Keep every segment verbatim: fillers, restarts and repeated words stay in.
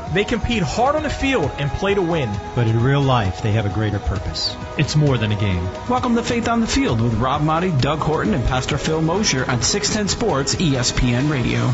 They compete hard on the field and play to win. But in real life, they have a greater purpose. It's more than a game. Welcome to Faith on the Field with Rob Motti, Doug Horton, and Pastor Phil Mosher on six ten Sports E S P N Radio.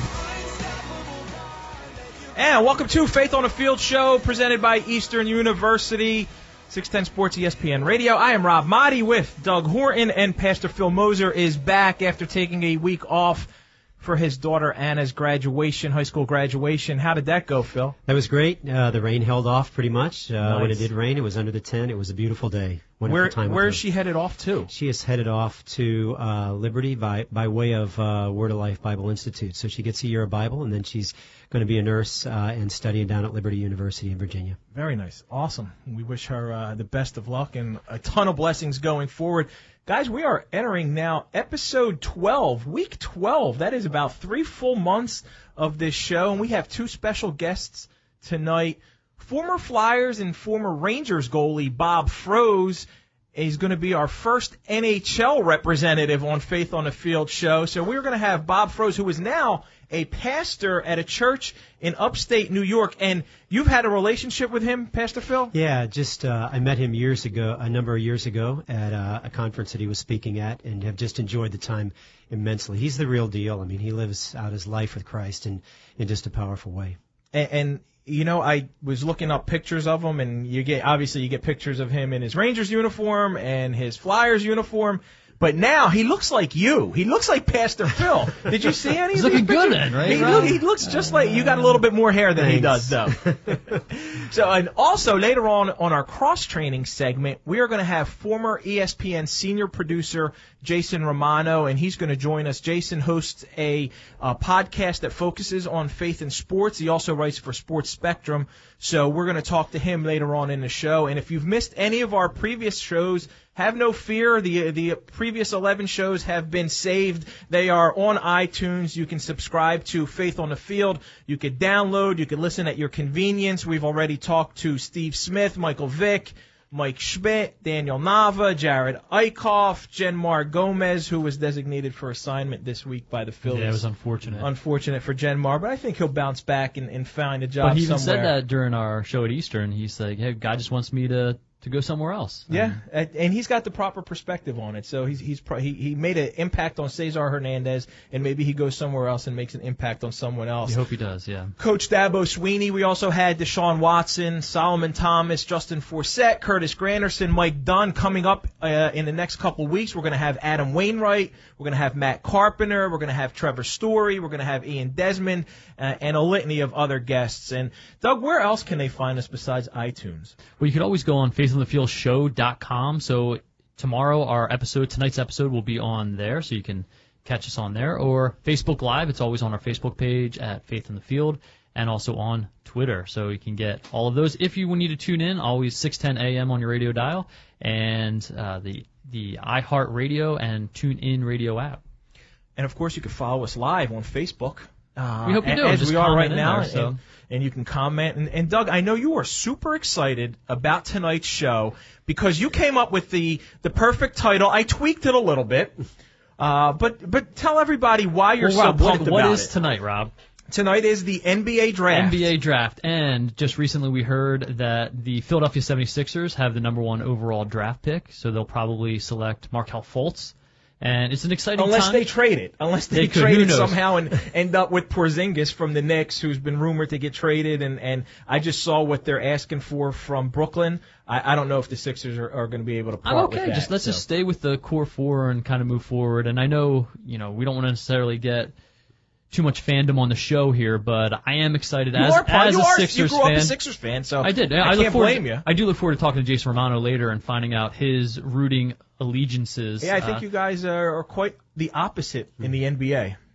And welcome to Faith on the Field show presented by Eastern University, six ten Sports E S P N Radio. I am Rob Motti with Doug Horton, and Pastor Phil Moser is back after taking a week off for his daughter Anna's graduation, high school graduation. How did that go, Phil? That was great. Uh, the rain held off pretty much. Uh, Nice. When it did rain, it was under the tent. It was a beautiful day. Wonderful Where time with where her. is she headed off to? She is headed off to uh, Liberty by, by way of uh, Word of Life Bible Institute. So she gets a year of Bible, and then she's going to be a nurse uh, and studying down at Liberty University in Virginia. Very nice. Awesome. We wish her uh, the best of luck and a ton of blessings going forward. Guys, we are entering now episode twelve, week twelve. That is about three full months of this show, and we have two special guests tonight. Former Flyers and former Rangers goalie Bob Froese is going to be our first N H L representative on Faith on the Field show. So we're going to have Bob Froese, who is now a pastor at a church in upstate New York. And you've had a relationship with him, Pastor Phil? Yeah, just uh, I met him years ago, a number of years ago, at uh, a conference that he was speaking at, and have just enjoyed the time immensely. He's the real deal. I mean, he lives out his life with Christ in, in just a powerful way. And, and you know, I was looking up pictures of him, and you get obviously you get pictures of him in his Rangers uniform and his Flyers uniform. But now he looks like you. He looks like Pastor Phil. Did you see any He's of these looking good pictures? then, right, He, Rob? look, he looks just like you. Got a little bit more hair than he Thanks. does, though. So, and also later on on our cross training segment, we are going to have former E S P N senior producer Jason Romano, and he's going to join us. Jason hosts a uh, podcast that focuses on faith and sports. He also writes for Sports Spectrum. So we're going to talk to him later on in the show. And if you've missed any of our previous shows, have no fear. The the previous eleven shows have been saved. They are on iTunes. You can subscribe to Faith on the Field. You can download. You can listen at your convenience. We've already talked to Steve Smith, Michael Vick, Mike Schmidt, Daniel Nava, Jared Eichhoff, Jenmar Gomez, who was designated for assignment this week by the Phillies. Yeah, it was unfortunate. Unfortunate for Jenmar, but I think he'll bounce back and, and find a job But he even somewhere. said that during our show at Eastern. He's like, hey, God just wants me to, to go somewhere else. Yeah, and, and he's got the proper perspective on it. So he's he's pro- he he made an impact on Cesar Hernandez, and maybe he goes somewhere else and makes an impact on someone else. I hope he does, yeah. Coach Dabo Sweeney. We also had Deshaun Watson, Solomon Thomas, Justin Forsett, Curtis Granderson, Mike Dunn coming up uh, in the next couple weeks. We're going to have Adam Wainwright. We're going to have Matt Carpenter. We're going to have Trevor Story. We're going to have Ian Desmond, uh, and a litany of other guests. And Doug, where else can they find us besides iTunes? Well, you could always go on faith on the field show dot com. So tomorrow, our episode, tonight's episode will be on there, so you can catch us on there. Or Facebook Live, it's always on our Facebook page at Faith on the Field, and also on Twitter. So you can get all of those. If you need to tune in, always six ten a.m. on your radio dial, and uh, the the iHeartRadio and TuneIn radio app. And, of course, you can follow us live on Facebook. Uh, We hope you do. As Just we are right comment in now. there, so. and, and you can comment. And, and, Doug, I know you are super excited about tonight's show because you came up with the, the perfect title. I tweaked it a little bit. Uh, but but tell everybody why you're Well, so Rob, what- pumped what about is it. tonight, Rob? Tonight is the N B A draft. N B A draft. And just recently we heard that the Philadelphia seventy-sixers have the number one overall draft pick, so they'll probably select Markelle Fultz. And it's an exciting Unless time. they trade it. Unless they, They could, trade who it knows? somehow and end up with Porzingis from the Knicks, who's been rumored to get traded. And, and I just saw what they're asking for from Brooklyn. I, I don't know if the Sixers are, are going to be able to part I'm okay. with that. Just let's so. just stay with the core four and kind of move forward. And I know, you know, we don't want to necessarily get too much fandom on the show here, but I am excited You as, are, as you a are, Sixers you grew fan. up a Sixers fan, so I did. I, I, can't look forward blame to, you. I do look forward to talking to Jason Romano later and finding out his rooting allegiances. Yeah, I think uh, you guys are, are quite the opposite in the N B A.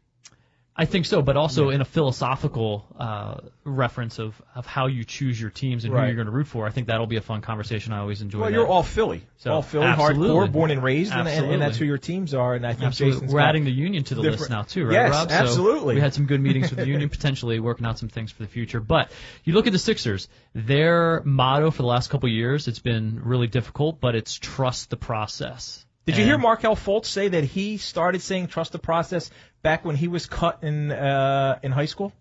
I think so, but also in a philosophical uh, reference of, of how you choose your teams and Right. who you're going to root for. I think that'll be a fun conversation. I always enjoy Well, that. you're all Philly. So, all Philly, absolutely. hardcore, born and raised, and, and, Absolutely. and that's who your teams are. And I think Absolutely. Jason's We're got adding the union to the list different- now, too, right, Yes, Rob? So absolutely. we had some good meetings with the union, potentially working out some things for the future. But you look at the Sixers, their motto for the last couple of years, it's been really difficult, but it's trust the process. Did you And- hear Markelle Fultz say that he started saying trust the process back when he was cut in uh, in high school?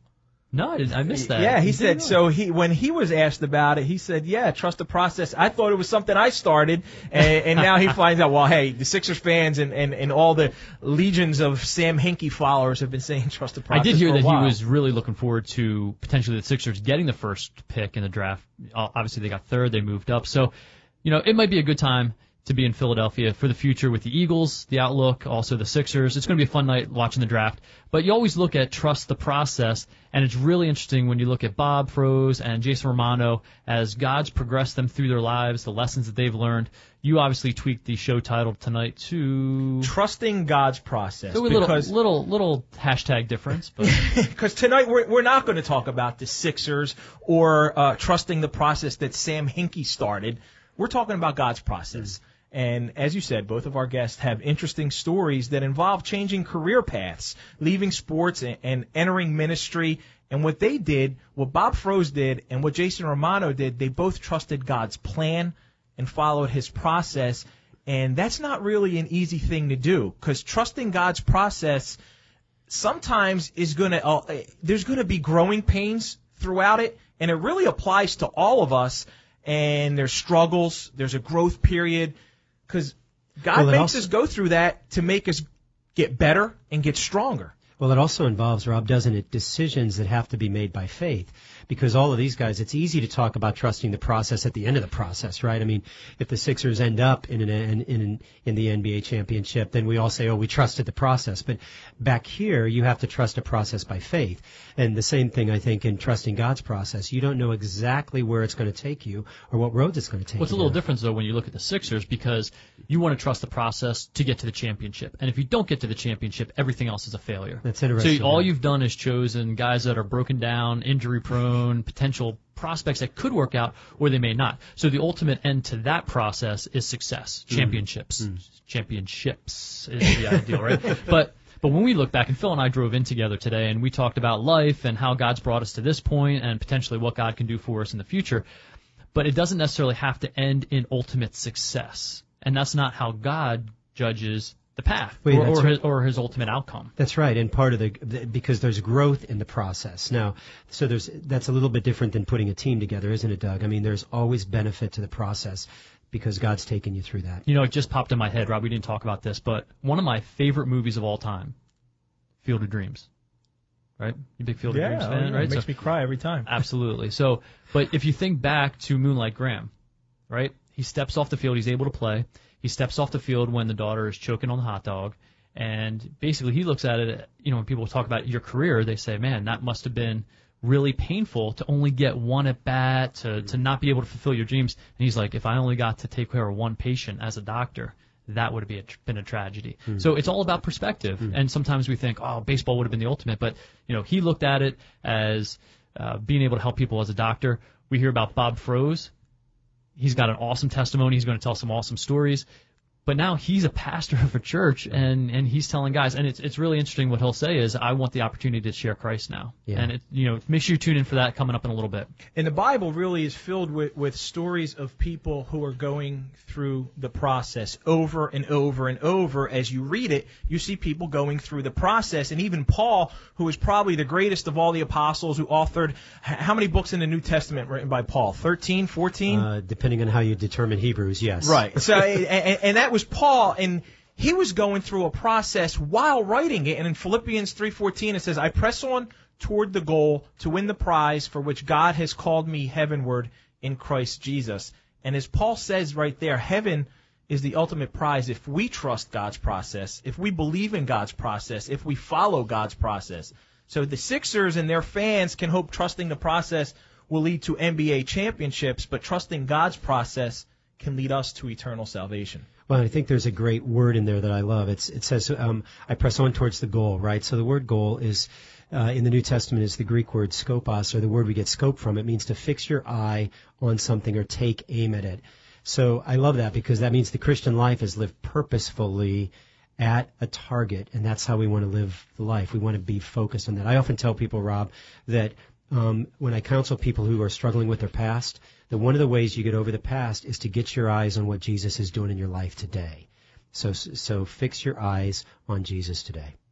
No, I, didn't, I missed that. Yeah, he You said, didn't know? so he when he was asked about it, he said, yeah, trust the process. I thought it was something I started, and, and now he finds out, well, hey, the Sixers fans and, and, and all the legions of Sam Hinkie followers have been saying trust the process I did hear for a that while. he was really looking forward to potentially the Sixers getting the first pick in the draft. Obviously, they got third. They moved up. So, you know, it might be a good time to be in Philadelphia for the future with the Eagles, the outlook, also the Sixers. It's going to be a fun night watching the draft. But you always look at trust the process, and it's really interesting when you look at Bob Froese and Jason Romano as God's progressed them through their lives, the lessons that they've learned. You obviously tweaked the show title tonight to Trusting God's Process. So a little, because little, little hashtag difference, but Because tonight we're, we're not going to talk about the Sixers or uh, trusting the process that Sam Hinkie started. We're talking about God's process. And as you said, both of our guests have interesting stories that involve changing career paths, leaving sports and, and entering ministry. And what they did, what Bob Froese did, and what Jason Romano did, they both trusted God's plan and followed his process. And that's not really an easy thing to do, because trusting God's process sometimes is going to, uh, there's going to be growing pains throughout it, and it really applies to all of us. And there's struggles, there's a growth period, because God Well, it makes also- us go through that to make us get better and get stronger. Well, it also involves, Rob, doesn't it, decisions that have to be made by faith. Because all of these guys, it's easy to talk about trusting the process at the end of the process, right? I mean, if the Sixers end up in an in in, in the N B A championship, then we all say, oh, we trusted the process. But back here, you have to trust a process by faith. And the same thing, I think, in trusting God's process. You don't know exactly where it's going to take you or what roads it's going to take well, it's a you. little down. different, though, when you look at the Sixers, because you want to trust the process to get to the championship. And if you don't get to the championship, everything else is a failure. That's interesting. So all yeah. you've done is chosen guys that are broken down, injury-prone, potential prospects that could work out, or they may not. So the ultimate end to that process is success, championships. Mm. Championships is the ideal, right? But but when we look back, and Phil and I drove in together today, and we talked about life and how God's brought us to this point and potentially what God can do for us in the future. But it doesn't necessarily have to end in ultimate success. And that's not how God judges the path Wait, or, that's or, right. his, or his ultimate outcome. That's right, and part of the, the because there's growth in the process. Now, so there's that's a little bit different than putting a team together, isn't it, Doug? I mean, there's always benefit to the process because God's taken you through that. You know, it just popped in my head, Rob. We didn't talk about this, but one of my favorite movies of all time, Field of Dreams. Right? You a big Field of Dreams fan, right? It makes So- me cry every time. Absolutely. So, but if you think back to Moonlight Graham, right? He steps off the field. He's able to play. He steps off the field when the daughter is choking on the hot dog. And basically he looks at it, you know, when people talk about your career, they say, man, that must have been really painful to only get one at bat, to, to not be able to fulfill your dreams. And he's like, if I only got to take care of one patient as a doctor, that would have been a, been a tragedy. Mm. So it's all about perspective. Mm. And sometimes we think, oh, baseball would have been the ultimate. But, you know, he looked at it as uh, being able to help people as a doctor. We hear about Bob Froese. He's got an awesome testimony. He's going to tell some awesome stories. But now he's a pastor of a church, and, and he's telling guys, and it's it's really interesting what he'll say is, I want the opportunity to share Christ now. Yeah. And, it, you know, make sure you tune in for that coming up in a little bit. And the Bible really is filled with, with stories of people who are going through the process over and over and over. As you read it, you see people going through the process. And even Paul, who is probably the greatest of all the apostles, who authored, h- how many books in the New Testament written by Paul? thirteen, fourteen? Uh, depending on how you determine Hebrews, yes. Right. So, and, and that was Paul, and he was going through a process while writing it. And in Philippians three fourteen, it says, I press on toward the goal to win the prize for which God has called me heavenward in Christ Jesus. And as Paul says right there, heaven is the ultimate prize if we trust God's process, if we believe in God's process, if we follow God's process. So the Sixers and their fans can hope trusting the process will lead to N B A championships, but trusting God's process can lead us to eternal salvation. Well, I think there's a great word in there that I love. It's, it says, um, I press on towards the goal, right? So the word goal is, uh, in the New Testament is the Greek word skopos, or the word we get scope from. It means to fix your eye on something or take aim at it. So I love that because that means the Christian life is lived purposefully at a target, and that's how we want to live the life. We want to be focused on that. I often tell people, Rob, that um, when I counsel people who are struggling with their past, that one of the ways you get over the past is to get your eyes on what Jesus is doing in your life today. So, so fix your eyes on Jesus today.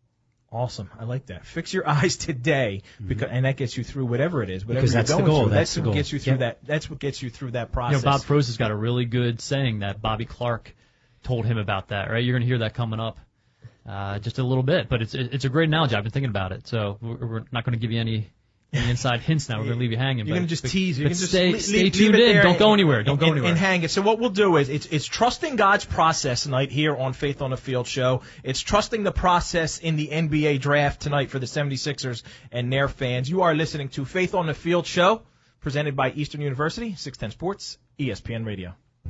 Awesome. I like that. Fix your eyes today, because and that gets you through whatever it is. Whatever Because you're that's the going goal. through, That's that's the what goal. gets you through Yep. that. That's what gets you through that You process. know, Bob Froese has got a really good saying that Bobby Clark told him about that, right? You're going to hear that coming up uh, just a little bit, but it's it's a great analogy. I've been thinking about it, so we're, we're not going to give you any, any inside hints now. We're going to leave you hanging. You're but, going to just but, tease. You but can just stay, leave, stay leave tuned it in. there Don't and- go anywhere. Don't and, go and, anywhere. And hang it. So what we'll do is it's it's trusting God's process tonight here on Faith on the Field show. It's trusting the process in the N B A draft tonight for the seventy-sixers and their fans. You are listening to Faith on the Field show, presented by Eastern University, six ten Sports, E S P N Radio.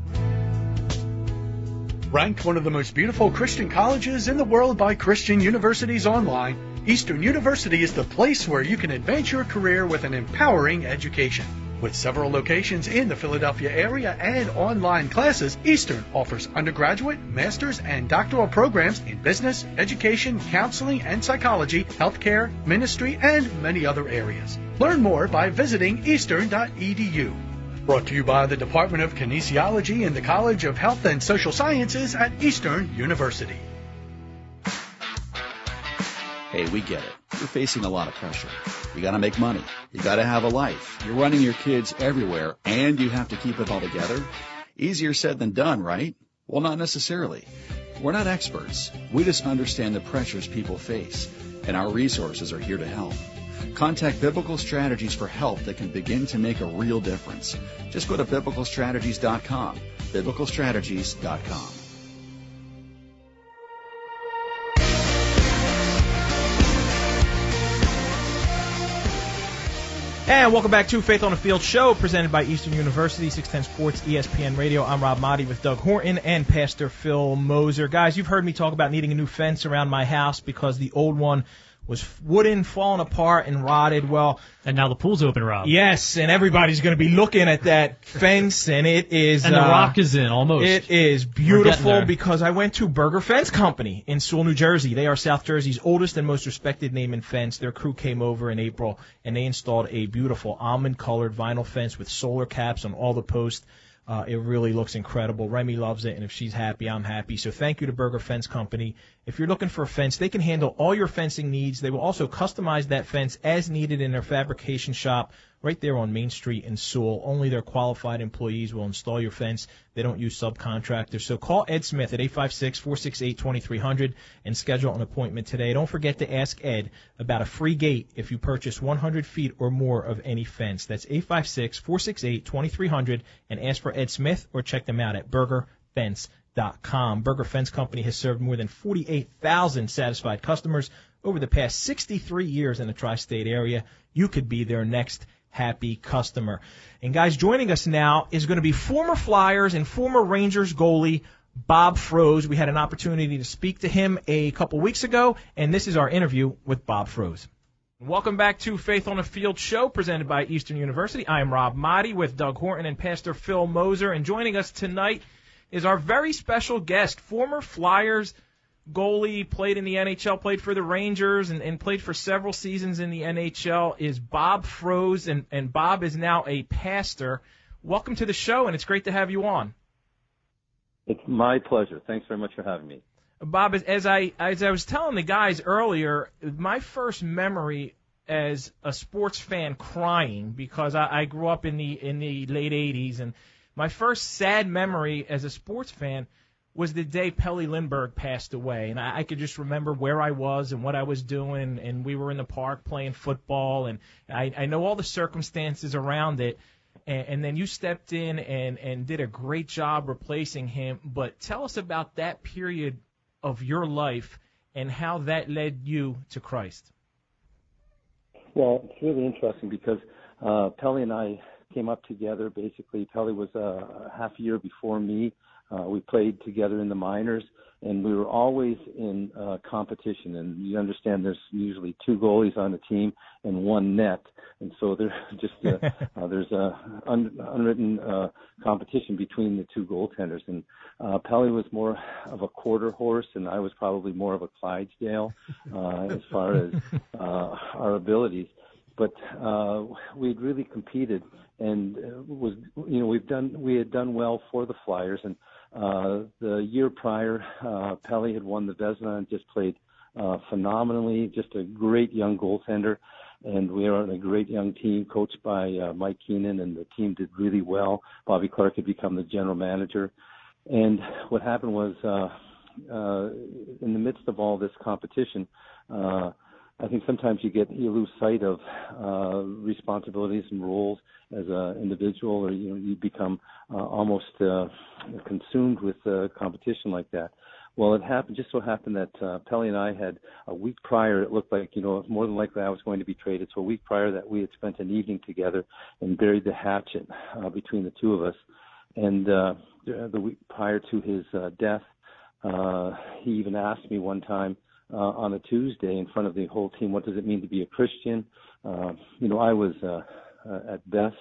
Ranked one of the most beautiful Christian colleges in the world by Christian Universities Online, Eastern University is the place where you can advance your career with an empowering education. With several locations in the Philadelphia area and online classes, Eastern offers undergraduate, master's, and doctoral programs in business, education, counseling, and psychology, healthcare, ministry, and many other areas. Learn more by visiting eastern dot e d u. Brought to you by the Department of Kinesiology and the College of Health and Social Sciences at Eastern University. Hey, we get it. You're facing a lot of pressure. You got to make money. You got to have a life. You're running your kids everywhere, and you have to keep it all together. Easier said than done, right? Well, not necessarily. We're not experts. We just understand the pressures people face, and our resources are here to help. Contact Biblical Strategies for help that can begin to make a real difference. Just go to biblical strategies dot com. biblical strategies dot com. And welcome back to Faith on the Field show, presented by Eastern University, six ten Sports, E S P N Radio. I'm Rob Motti with Doug Horton and Pastor Phil Moser. Guys, you've heard me talk about needing a new fence around my house because the old one was wooden, falling apart, and rotted. Well, and now the pool's open, Rob. yes, and everybody's going to be looking at that fence, and it is... And the uh, rock is in, almost. It is We're getting beautiful there. because I went to Berger Fence Company in Sewell, New Jersey. They are South Jersey's oldest and most respected name in fence. Their crew came over in April, and they installed a beautiful almond-colored vinyl fence with solar caps on all the posts. Uh, it really looks incredible. Remy loves it, and if she's happy, I'm happy. So thank you to Berger Fence Company. If you're looking for a fence, they can handle all your fencing needs. They will also customize that fence as needed in their fabrication shop right there on Main Street in Sewell. Only their qualified employees will install your fence. They don't use subcontractors. So call Ed Smith at eight five six, four six eight, two three zero zero and schedule an appointment today. Don't forget to ask Ed about a free gate if you purchase one hundred feet or more of any fence. That's eight five six, four six eight, two three zero zero and ask for Ed Smith or check them out at berger fence dot com. Berger Fence Company has served more than forty-eight thousand satisfied customers over the past sixty-three years in the tri-state area. You could be their next happy customer. And guys, joining us now is going to be former Flyers and former Rangers goalie Bob Froese. We had an opportunity to speak to him a couple weeks ago, and this is our interview with Bob Froese. Welcome back to Faith on the Field show, presented by Eastern University. I am Rob Motti with Doug Horton and Pastor Phil Moser, and joining us tonight is our very special guest, former Flyers goalie, played in the N H L, played for the Rangers, and, and played for several seasons in the N H L, is Bob Froese, and, and Bob is now a pastor. Welcome to the show, and it's great to have you on. It's my pleasure. Thanks very much for having me. Bob, as, as I as I was telling the guys earlier, my first memory as a sports fan crying, because I, I grew up in the in the late eighties, and my first sad memory as a sports fan was the day Pelle Lindbergh passed away. And I, I could just remember where I was and what I was doing, and we were in the park playing football, and I, I know all the circumstances around it. And, and then you stepped in and, and did a great job replacing him. But tell us about that period of your life and how that led you to Christ. Well, it's really interesting because uh, Pelle and I came up together. Basically, Pelle was a half year before me. Uh, we played together in the minors, and we were always in uh, competition. And you understand there's usually two goalies on the team and one net. And so there's just a, uh, there's a un, unwritten uh, competition between the two goaltenders. And uh, Pelle was more of a quarter horse, and I was probably more of a Clydesdale uh, as far as uh, our abilities. But uh, we'd really competed, and uh, was you know we've done we had done well for the Flyers. And uh, the year prior, uh, Pelle had won the Vezina and just played uh, phenomenally, just a great young goaltender. And we are a great young team coached by uh, Mike Keenan, and the team did really well. Bobby Clark had become the general manager. And what happened was, uh, uh, in the midst of all this competition, uh, I think sometimes you get you lose sight of uh, responsibilities and roles as an individual, or you know you become uh, almost uh, consumed with uh, competition like that. Well, it happened. Just so happened that uh, Pelly and I had a week prior. It looked like you know more than likely I was going to be traded. So a week prior that we had spent an evening together and buried the hatchet uh, between the two of us. And uh, the week prior to his uh, death, uh, he even asked me one time uh, on a Tuesday in front of the whole team, "What does it mean to be a Christian?" Uh, you know, I was uh, uh, at best.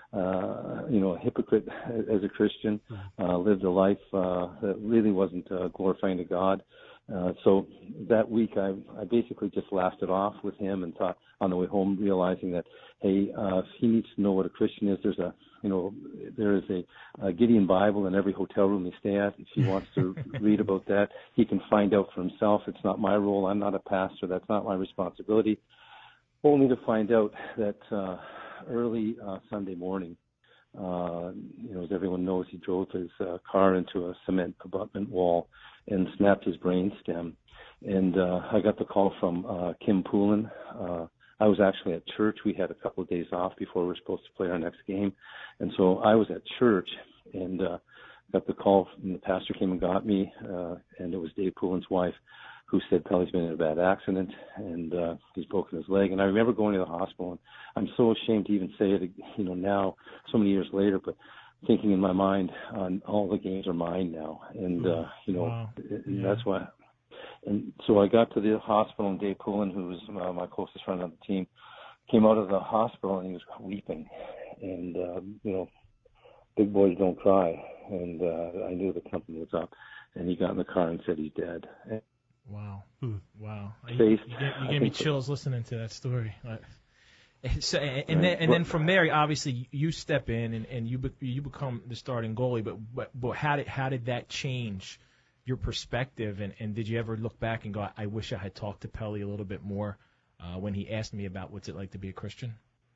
Uh, you know, a hypocrite as a Christian, uh, lived a life uh, that really wasn't uh, glorifying to God. Uh, so that week, I, I basically just laughed it off with him and thought on the way home, realizing that, hey, uh, if he needs to know what a Christian is, there's a, you know, there is a, a Gideon Bible in every hotel room they stay at. If he wants to read about that, he can find out for himself. It's not my role. I'm not a pastor. That's not my responsibility. Only to find out that uh, early uh, Sunday morning, uh, you know, as everyone knows, he drove his uh, car into a cement abutment wall and snapped his brainstem. And uh, I got the call from uh, Kim Poulin. Uh, I was actually at church. We had a couple of days off before we were supposed to play our next game. And so I was at church and uh, got the call, and the pastor came and got me, uh, and it was Dave Poulin's wife, who said Pelly's been in a bad accident and uh, he's broken his leg. And I remember going to the hospital, and I'm so ashamed to even say it, you know, now, so many years later, but thinking in my mind, uh, all the games are mine now. And, uh, you know, wow. and Yeah. that's why. And so I got to the hospital, and Dave Poulin, who was uh, my closest friend on the team, came out of the hospital, and he was weeping. And, uh, you know, big boys don't cry. And uh, I knew the company was up. And he got in the car and said he's dead. And Wow. Hmm. Wow. You, Faced, you, gave, you I gave me think so. chills listening to that story. Like, so, and, and then and then from there, obviously, you step in and, and you be, you become the starting goalie. But, but but how did how did that change your perspective? And, and did you ever look back and go, I wish I had talked to Pelly a little bit more uh, when he asked me about what's it like to be a Christian?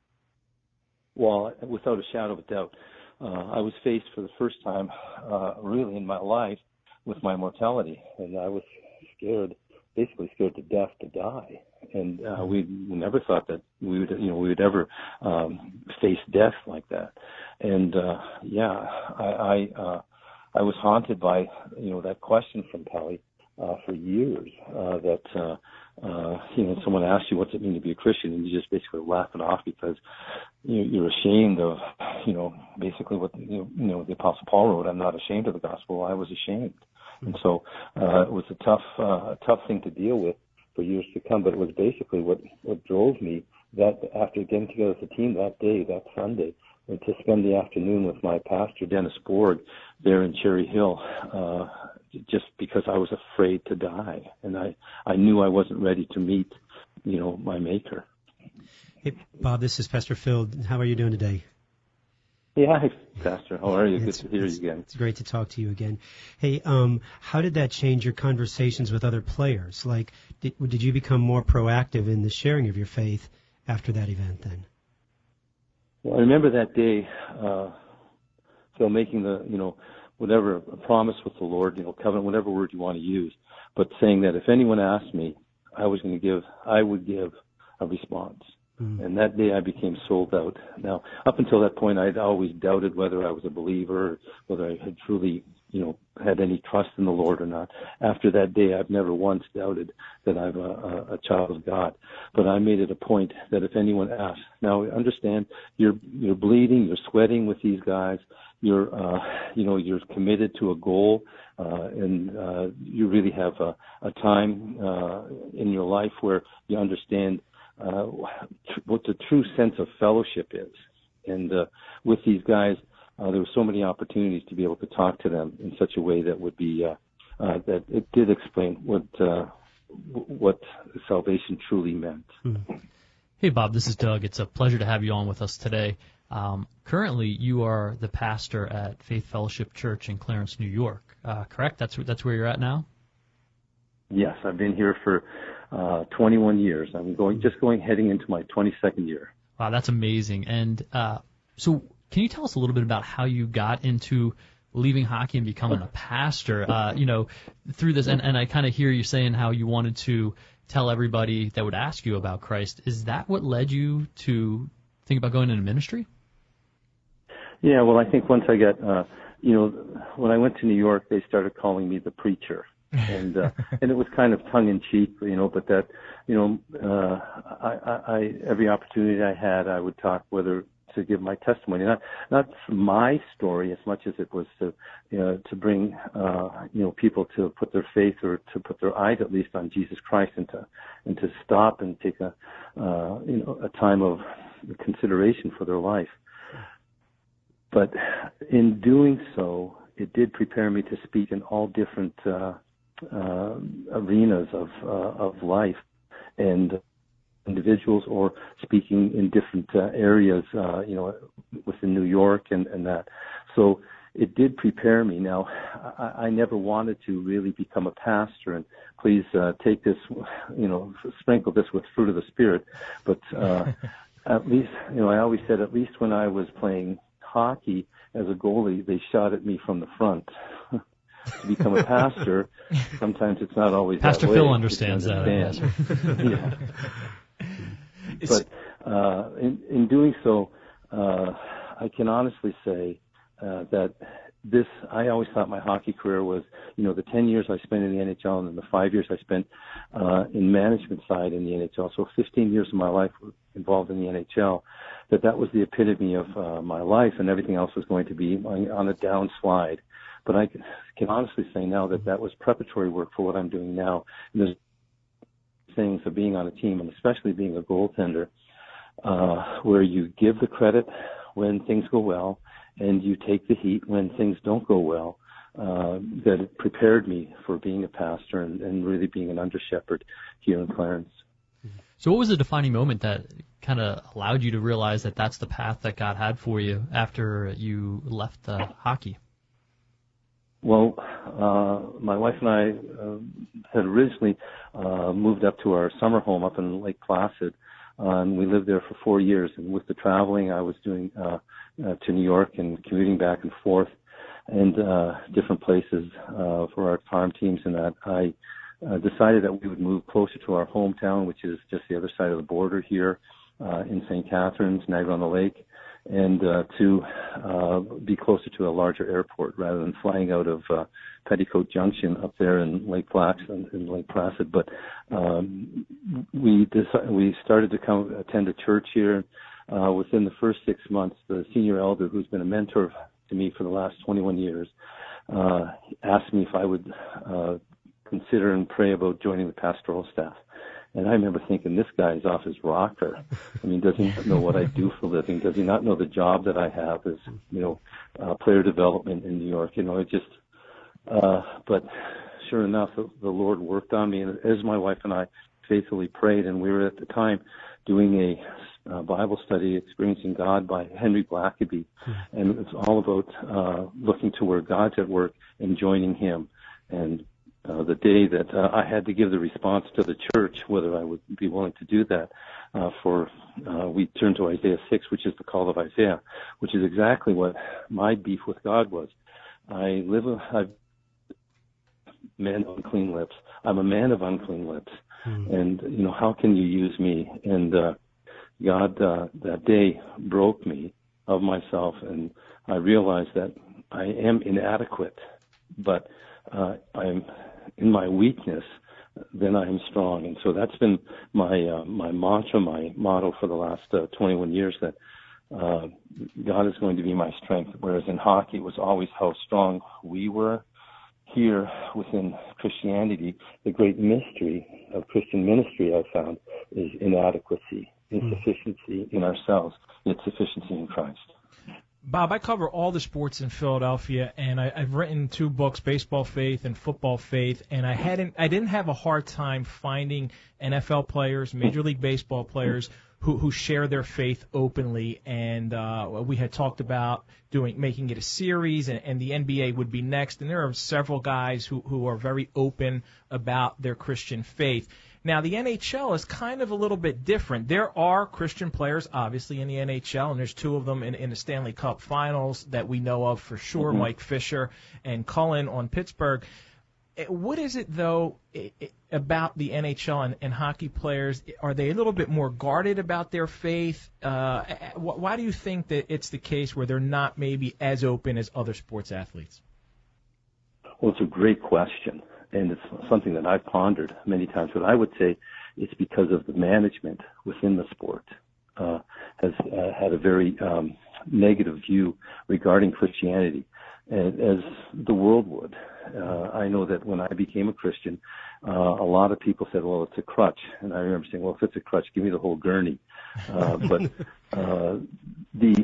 Well, without a shadow of a doubt, uh, I was faced for the first time, uh, really in my life, with my mortality, and I was scared, basically scared to death to die. And uh, we never thought that we would, you know, we would ever um, face death like that. And uh, yeah, I I, uh, I was haunted by, you know, that question from Pelly uh, for years. Uh, that uh, uh, you know, someone asks you what's it mean to be a Christian, and you just basically laugh it off because you, you're ashamed of, you know, basically what you know, you know the Apostle Paul wrote. I'm not ashamed of the gospel. I was ashamed. And so uh, it was a tough, uh, a tough thing to deal with for years to come. But it was basically what, what drove me that after getting together as a team that day, that Sunday, and to spend the afternoon with my pastor, Dennis Borg, there in Cherry Hill, uh, just because I was afraid to die. And I, I knew I wasn't ready to meet, you know, my Maker. Hey, Bob, this is Pastor Phil. How are you doing today? Yeah, hi, Pastor. How are you? It's, Good to hear it's, you again. It's great to talk to you again. Hey, um, how did that change your conversations with other players? Like, did, did you become more proactive in the sharing of your faith after that event then? Well, I remember that day, uh, Phil, making the, you know, whatever, a promise with the Lord, you know, covenant, whatever word you want to use, but saying that if anyone asked me, I was going to give, I would give a response. Mm-hmm. And that day I became sold out. Now, up until that point, I'd always doubted whether I was a believer, whether I had truly, you know, had any trust in the Lord or not. After that day, I've never once doubted that I'm a, a, a child of God. But I made it a point that if anyone asked, now understand, you're you're bleeding, you're sweating with these guys, you're uh, you know, you're committed to a goal, uh, and uh, you really have a, a time uh, in your life where you understand Uh, what the true sense of fellowship is. And uh, with these guys, uh, there were so many opportunities to be able to talk to them in such a way that would be, uh, uh, that it did explain what uh, what salvation truly meant. Hey, Bob, this is Doug. It's a pleasure to have you on with us today. Um, currently, you are the pastor at Faith Fellowship Church in Clarence, New York, uh, correct? That's that's where you're at now? Yes, I've been here for uh, twenty-one years. I'm going just going heading into my twenty-second year. Wow, that's amazing. And uh, so can you tell us a little bit about how you got into leaving hockey and becoming a pastor, uh, you know, through this? And, and I kind of hear you saying how you wanted to tell everybody that would ask you about Christ. Is that what led you to think about going into ministry? Yeah, well, I think once I got, uh, you know, when I went to New York, they started calling me the preacher. and uh, and it was kind of tongue in cheek, you know. But that, you know, uh, I, I, I every opportunity I had, I would talk whether to give my testimony, not not my story as much as it was to, you know, to bring, uh, you know, people to put their faith or to put their eyes at least on Jesus Christ, and to and to stop and take a, uh, you know, a time of consideration for their life. But in doing so, it did prepare me to speak in all different uh, uh, arenas of uh, of life and individuals, or speaking in different uh, areas, uh, you know, within New York and, and that. So it did prepare me. Now, I, I never wanted to really become a pastor, and please uh, take this, you know, sprinkle this with fruit of the Spirit. But uh, at least, you know, I always said, at least when I was playing hockey as a goalie, they shot at me from the front. To become a pastor, sometimes it's not always Pastor that way. Phil understands that. Yeah. But uh, in, in doing so, uh, I can honestly say uh, that this, I always thought my hockey career was, you know, the ten years I spent in the N H L and then the five years I spent uh, in management side in the N H L, so fifteen years of my life were involved in the N H L, that that was the epitome of uh, my life, and everything else was going to be on a downslide. But I can honestly say now that that was preparatory work for what I'm doing now. And there's things of being on a team, and especially being a goaltender, uh, where you give the credit when things go well, and you take the heat when things don't go well, uh, that it prepared me for being a pastor and, and really being an under shepherd here in Clarence. So what was the defining moment that kind of allowed you to realize that that's the path that God had for you after you left uh, hockey? Well, uh, my wife and I uh, had originally uh, moved up to our summer home up in Lake Placid, uh, and we lived there for four years. And with the traveling I was doing uh, uh, to New York and commuting back and forth, and uh, different places uh, for our farm teams and that, I uh, decided that we would move closer to our hometown, which is just the other side of the border here uh, in Saint Catharines, Niagara-on-the-Lake, and uh, to uh, be closer to a larger airport rather than flying out of uh, Petticoat Junction up there in Lake Placid. In Lake Placid. But um, we decided, we started to come attend a church here. Uh, within the first six months, the senior elder, who's been a mentor to me for the last twenty-one years, uh, asked me if I would uh, consider and pray about joining the pastoral staff. And I remember thinking, this guy's off his rocker. I mean, does he not know what I do for a living? Does he not know the job that I have as, you know, uh, player development in New York? You know, it just, uh, but sure enough, the, the Lord worked on me. And as my wife and I faithfully prayed, and we were at the time doing a uh, Bible study, Experiencing God by Henry Blackaby. Mm-hmm. And it's all about uh, looking to where God's at work and joining him. And Uh, the day that uh, I had to give the response to the church, whether I would be willing to do that, uh, for uh, we turned to Isaiah six, which is the call of Isaiah, which is exactly what my beef with God was. I live a I'm a man of unclean lips. I'm a man of unclean lips, mm. and you know, how can you use me? And uh, God uh, that day broke me of myself, and I realized that I am inadequate, but uh, I'm in my weakness, then I am strong. And so that's been my uh, my mantra, my motto for the last uh, twenty-one years, that uh, God is going to be my strength. Whereas in hockey, it was always how strong we were. Here within Christianity, the great mystery of Christian ministry, I found, is inadequacy, insufficiency in ourselves, yet sufficiency in Christ. Bob, I cover all the sports in Philadelphia, and I, I've written two books, Baseball Faith and Football Faith, and I hadn't, I didn't have a hard time finding N F L players, Major League Baseball players who, who share their faith openly, and uh, we had talked about doing making it a series, and, and the N B A would be next. And there are several guys who, who are very open about their Christian faith. Now, the N H L is kind of a little bit different. There are Christian players, obviously, in the N H L, and there's two of them in, in the Stanley Cup Finals that we know of for sure, mm-hmm. Mike Fisher and Cullen on Pittsburgh. What is it, though, about the N H L and, and hockey players? Are they a little bit more guarded about their faith? Uh, why do you think that it's the case where they're not maybe as open as other sports athletes? Well, it's a great question, and it's something that I've pondered many times. But I would say it's because of the management within the sport uh, has uh, had a very um, negative view regarding Christianity, as the world would. Uh, I know that when I became a Christian, uh, a lot of people said, well, it's a crutch. And I remember saying, well, if it's a crutch, give me the whole gurney. Uh, but uh, the,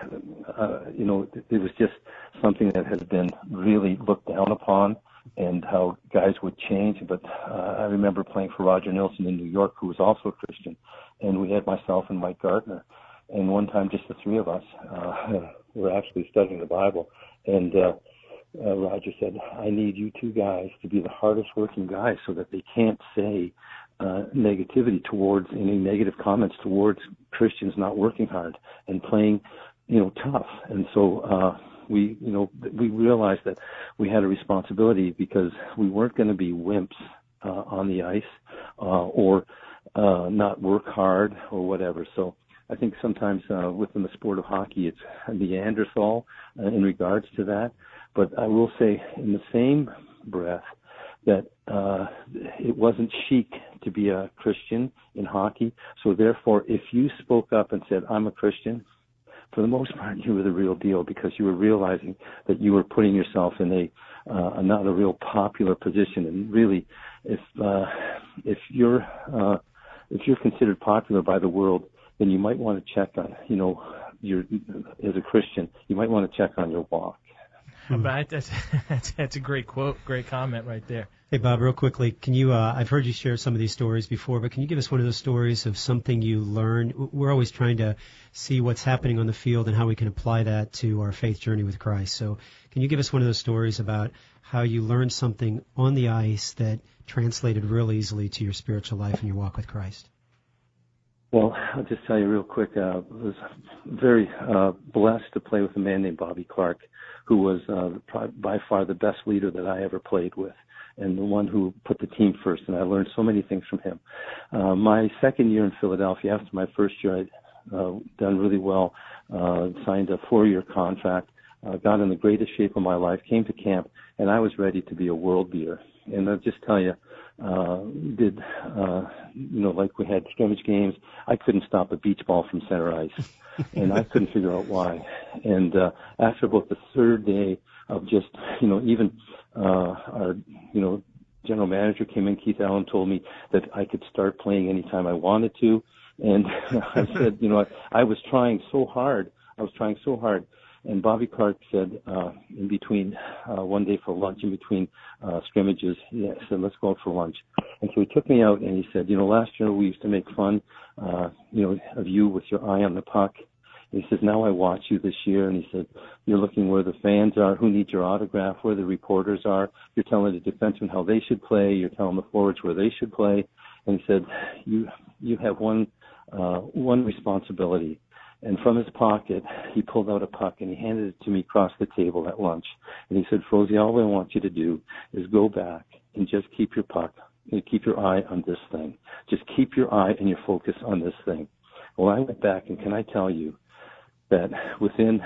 uh, you know, it was just something that has been really looked down upon, and how guys would change. But uh, I remember playing for Roger Nilsson in New York, who was also a Christian, and we had myself and Mike Gardner. And one time, just the three of us uh, were actually studying the Bible, and uh, uh, Roger said, I need you two guys to be the hardest working guys so that they can't say uh, negativity towards, any negative comments towards Christians not working hard and playing, you know, tough. And so uh, we, you know, we realized that we had a responsibility, because we weren't going to be wimps uh, on the ice uh, or uh, not work hard or whatever. So I think sometimes uh, within the sport of hockey, it's Neanderthal uh, in regards to that. But I will say in the same breath that uh, it wasn't chic to be a Christian in hockey. So therefore, if you spoke up and said, I'm a Christian, for the most part, you were the real deal, because you were realizing that you were putting yourself in a uh, not a real popular position. And really, if uh, if you're uh, if you're considered popular by the world, then you might want to check on, you know, your as a Christian, you might want to check on your walk. But that's, that's that's a great quote, great comment right there. Hey, Bob, real quickly, can you? Uh, I've heard you share some of these stories before, but can you give us one of those stories of something you learned? We're always trying to see what's happening on the field and how we can apply that to our faith journey with Christ. So, can you give us one of those stories about how you learned something on the ice that translated real easily to your spiritual life and your walk with Christ? Well, I'll just tell you real quick. Uh, I was very uh, blessed to play with a man named Bobby Clark, who was uh, by far the best leader that I ever played with, and the one who put the team first. And I learned so many things from him. Uh, my second year in Philadelphia, after my first year, I'd uh, done really well, uh, signed a four-year contract, uh, got in the greatest shape of my life, came to camp, and I was ready to be a world beater. And I'll just tell you, uh, did, uh, you know, like we had scrimmage games, I couldn't stop a beach ball from center ice, and I couldn't figure out why. And, uh, after about the third day of just, you know, even, uh, our, you know, general manager came in, Keith Allen, told me that I could start playing anytime I wanted to. And I said, you know, I, I was trying so hard. I was trying so hard. And Bobby Clark said, uh, in between, uh, one day for lunch, in between, uh, scrimmages, he said, let's go out for lunch. And so he took me out and he said, you know, last year we used to make fun, uh, you know, of you with your eye on the puck. And he says, now I watch you this year. And he said, you're looking where the fans are, who needs your autograph, where the reporters are. You're telling the defensemen how they should play. You're telling the forwards where they should play. And he said, you, you have one, uh, one responsibility. And from his pocket, he pulled out a puck and he handed it to me across the table at lunch. And he said, Frozy, all I want you to do is go back and just keep your puck, and keep your eye on this thing. Just keep your eye and your focus on this thing. Well, I went back, and can I tell you that within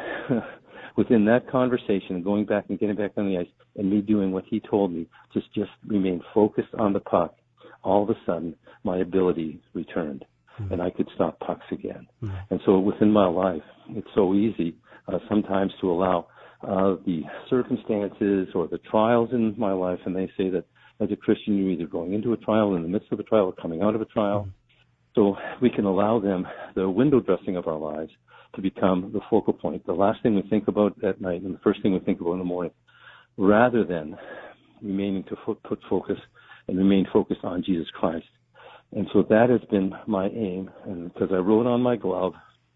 within that conversation and going back and getting back on the ice and me doing what he told me, just just remain focused on the puck, all of a sudden my ability returned. Mm-hmm. And I could stop pucks again. Mm-hmm. And so within my life, it's so easy uh, sometimes to allow uh, the circumstances or the trials in my life, and they say that as a Christian, you're either going into a trial, in the midst of a trial, or coming out of a trial. Mm-hmm. So we can allow them, the window dressing of our lives, to become the focal point, the last thing we think about at night and the first thing we think about in the morning, rather than remaining to fo- put focus and remain focused on Jesus Christ. And so that has been my aim, and because I wrote on my glove,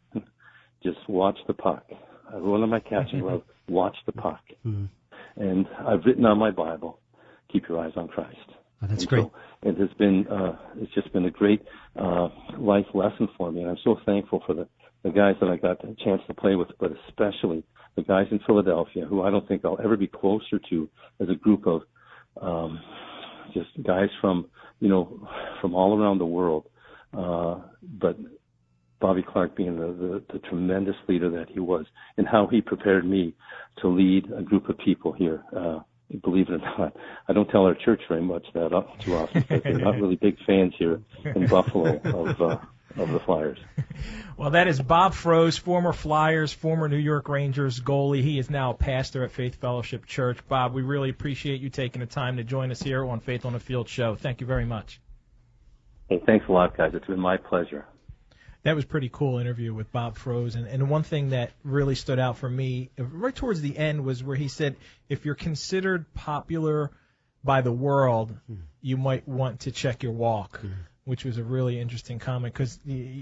just watch the puck. I wrote on my catching glove, watch the puck. Mm-hmm. And I've written on my Bible, keep your eyes on Christ. Oh, that's and great. So it has been, uh, it's just been a great uh, life lesson for me, and I'm so thankful for the, the guys that I got a chance to play with, but especially the guys in Philadelphia, who I don't think I'll ever be closer to as a group of um, just guys from, you know, from all around the world. Uh, but Bobby Clarke being the, the, the tremendous leader that he was, and how he prepared me to lead a group of people here. Uh, believe it or not, I don't tell our church very much that up too often because they're not really big fans here in Buffalo of uh, of the Flyers. Well, that is Bob Froese, former Flyers, former New York Rangers goalie. He is now a pastor at Faith Fellowship Church. Bob, we really appreciate you taking the time to join us here on Faith on the Field show. Thank you very much. Hey, thanks a lot, guys. It's been my pleasure. That was a pretty cool interview with Bob Froese. And, and one thing that really stood out for me right towards the end was where he said, if you're considered popular by the world, mm. you might want to check your walk, mm. which was a really interesting comment. Because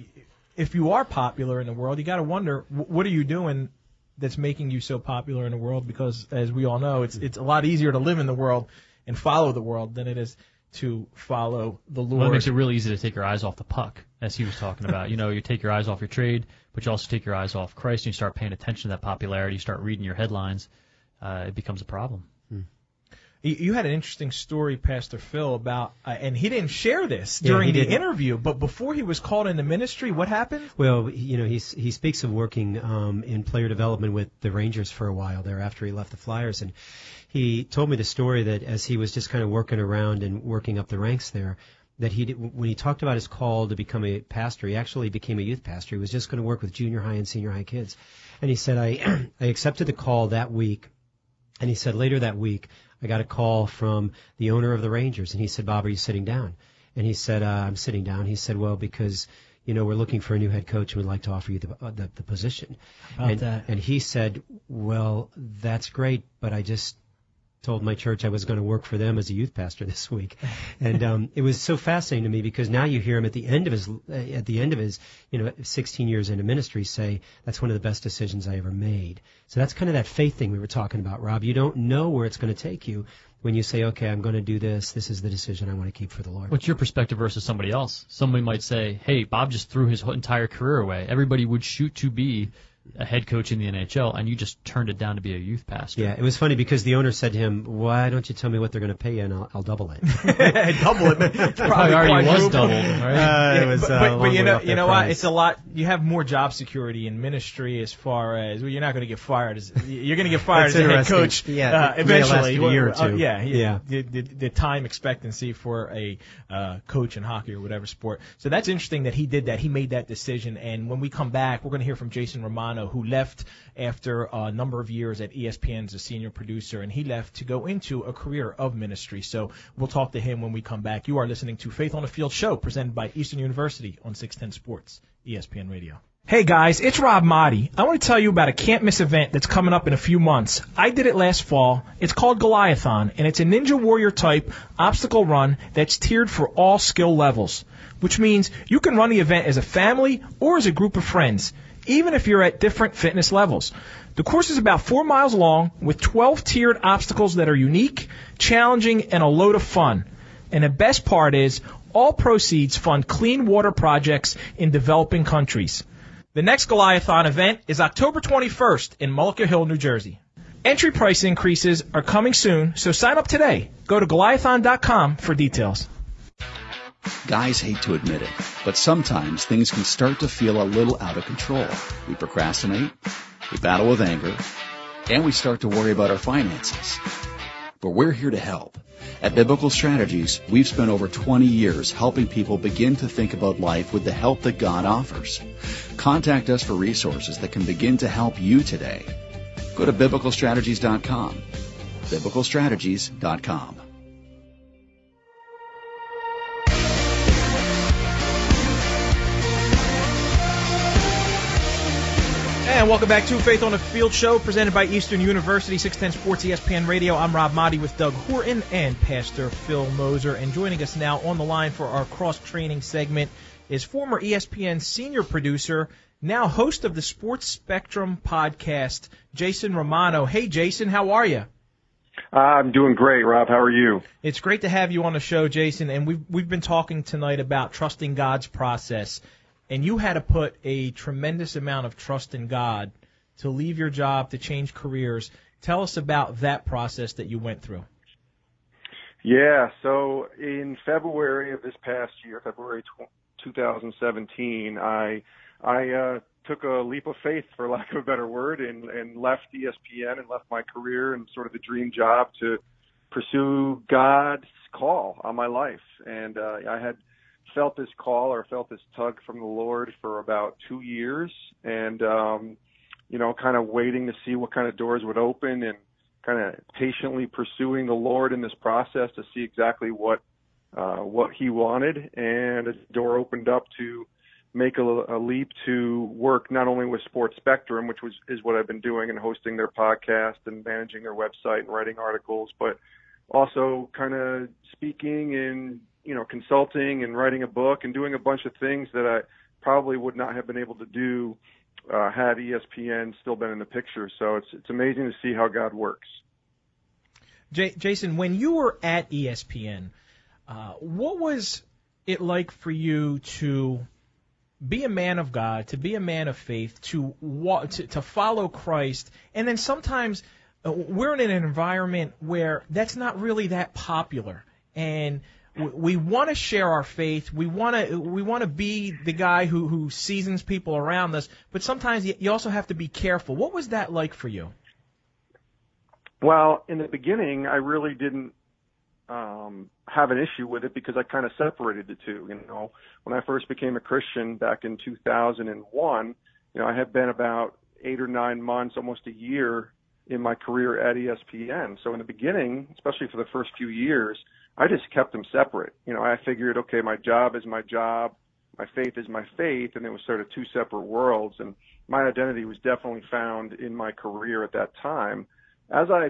if you are popular in the world, you got to wonder, what are you doing that's making you so popular in the world? Because, as we all know, it's it's a lot easier to live in the world and follow the world than it is to follow the Lord. Well, it makes it really easy to take your eyes off the puck, as he was talking about. You know, you take your eyes off your trade, but you also take your eyes off Christ, and you start paying attention to that popularity. You start reading your headlines. Uh, it becomes a problem. Hmm. You had an interesting story, Pastor Phil, about, uh, and he didn't share this during yeah, the didn't. interview, but before he was called into ministry, what happened? Well, you know, he's, he speaks of working um, in player development with the Rangers for a while there after he left the Flyers, and he told me the story that as he was just kind of working around and working up the ranks there, that he did, when he talked about his call to become a pastor, he actually became a youth pastor. He was just going to work with junior high and senior high kids. And he said, I, I accepted the call that week, and he said later that week, I got a call from the owner of the Rangers, and he said, Bob, are you sitting down? And he said, uh, I'm sitting down. He said, well, because, you know, we're looking for a new head coach, and we'd like to offer you the, uh, the, the position. About and, that. and he said, well, that's great, but I just told my church I was going to work for them as a youth pastor this week. And um, it was so fascinating to me because now you hear him at the end of his, uh, at the end of his, you know, sixteen years into ministry say, that's one of the best decisions I ever made. So that's kind of that faith thing we were talking about, Rob. You don't know where it's going to take you when you say, okay, I'm going to do this. This is the decision I want to keep for the Lord. What's your perspective versus somebody else? Somebody might say, hey, Bob just threw his entire career away. Everybody would shoot to be a head coach in the N H L, and you just turned it down to be a youth pastor. Yeah, it was funny because the owner said to him, why don't you tell me what they're going to pay you, and I'll, I'll double it. Double it. It probably already was doubled, right? Uh, yeah, it was, but, uh, but, but you know, you know what? price. It's a lot. You have more job security in ministry as far as well, you're not going to get fired. As You're going to get fired as a head coach yeah, uh, eventually. A year or two. Uh, yeah, yeah. The, the, the time expectancy for a uh, coach in hockey or whatever sport. So that's interesting that he did that. He made that decision. And when we come back, we're going to hear from Jason Romano, who left after a number of years at E S P N as a senior producer, and he left to go into a career of ministry. So we'll talk to him when we come back. You are listening to Faith on the Field show presented by Eastern University on six ten Sports, E S P N Radio. Hey guys, it's Rob Motti. I want to tell you about a can't miss event that's coming up in a few months. I did it last fall. It's called Goliathon, and it's a Ninja Warrior type obstacle run that's tiered for all skill levels, which means you can run the event as a family or as a group of friends, even if you're at different fitness levels. The course is about four miles long with twelve tiered obstacles that are unique, challenging, and a load of fun. And the best part is, all proceeds fund clean water projects in developing countries. The next Goliathon event is October twenty-first in Mullica Hill, New Jersey. Entry price increases are coming soon, so sign up today. Go to Goliathon dot com for details. Guys hate to admit it, but sometimes things can start to feel a little out of control. We procrastinate, we battle with anger, and we start to worry about our finances. But we're here to help. At Biblical Strategies, we've spent over twenty years helping people begin to think about life with the help that God offers. Contact us for resources that can begin to help you today. Go to Biblical Strategies dot com. Biblical Strategies dot com. And welcome back to Faith on the Field show, presented by Eastern University, six ten Sports E S P N Radio. I'm Rob Motti with Doug Horton and Pastor Phil Moser. And joining us now on the line for our cross-training segment is former E S P N senior producer, now host of the Sports Spectrum podcast, Jason Romano. Hey, Jason, how are you? Uh, I'm doing great, Rob. How are you? It's great to have you on the show, Jason. And we've, we've been talking tonight about trusting God's process. And you had to put a tremendous amount of trust in God to leave your job, to change careers. Tell us about that process that you went through. Yeah, so in February of this past year, February twenty seventeen, I I uh, took a leap of faith, for lack of a better word, and, and left E S P N and left my career and sort of the dream job to pursue God's call on my life. And uh, I had felt this call or felt this tug from the Lord for about two years and, um, you know, kind of waiting to see what kind of doors would open and kind of patiently pursuing the Lord in this process to see exactly what, uh, what he wanted. And a door opened up to make a, a leap to work not only with Sports Spectrum, which was, is what I've been doing and hosting their podcast and managing their website and writing articles, but also kind of speaking and, you know, consulting and writing a book and doing a bunch of things that I probably would not have been able to do uh, had E S P N still been in the picture. So it's it's amazing to see how God works. J- Jason, when you were at E S P N, uh, what was it like for you to be a man of God, to be a man of faith, to wa- to, to follow Christ, and then sometimes uh, we're in an environment where that's not really that popular, and we want to share our faith. We want to we want to be the guy who, who seasons people around us. But sometimes you also have to be careful. What was that like for you? Well, in the beginning, I really didn't um, have an issue with it because I kind of separated the two. You know, when I first became a Christian back in two thousand one, you know, I had been about eight or nine months, almost a year in my career at E S P N. So in the beginning, especially for the first few years, I just kept them separate. You know, I figured, okay, my job is my job, my faith is my faith, and it was sort of two separate worlds. And my identity was definitely found in my career at that time. As I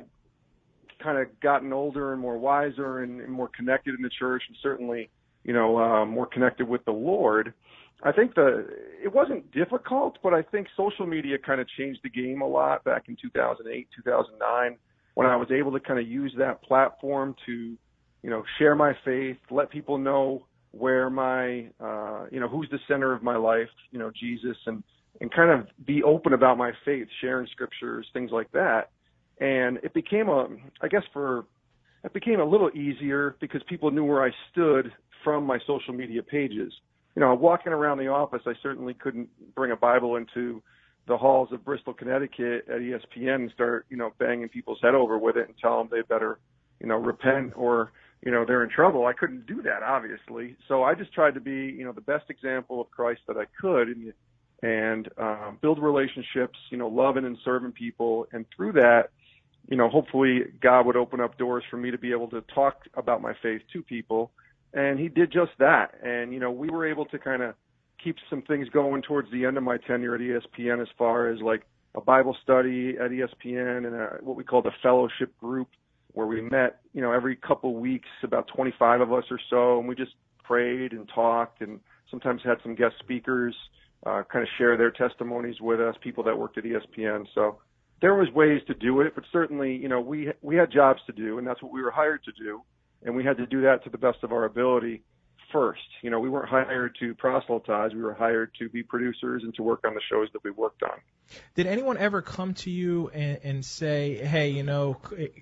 kind of gotten older and more wiser and, and more connected in the church, and certainly, you know, uh, more connected with the Lord, I think the it wasn't difficult, but I think social media kind of changed the game a lot back in two thousand eight, two thousand nine, when I was able to kind of use that platform to, you know, share my faith, let people know where my, uh, you know, who's the center of my life, you know, Jesus, and, and kind of be open about my faith, sharing scriptures, things like that. And it became a, I guess for, it became a little easier because people knew where I stood from my social media pages. You know, walking around the office, I certainly couldn't bring a Bible into the halls of Bristol, Connecticut at E S P N and start, you know, banging people's head over with it and tell them they better, you know, repent or, you know, they're in trouble. I couldn't do that, obviously. So I just tried to be, you know, the best example of Christ that I could and, and um, build relationships, you know, loving and serving people. And through that, you know, hopefully God would open up doors for me to be able to talk about my faith to people. And he did just that. And, you know, we were able to kind of keep some things going towards the end of my tenure at E S P N as far as like a Bible study at E S P N and a, what we called a fellowship group, where we met, you know, every couple weeks, about twenty-five of us or so, and we just prayed and talked and sometimes had some guest speakers uh, kind of share their testimonies with us, people that worked at E S P N. So there was ways to do it, but certainly, you know, we we had jobs to do, and that's what we were hired to do, and we had to do that to the best of our ability first. You know, we weren't hired to proselytize. We were hired to be producers and to work on the shows that we worked on. Did anyone ever come to you and, and say, hey, you know,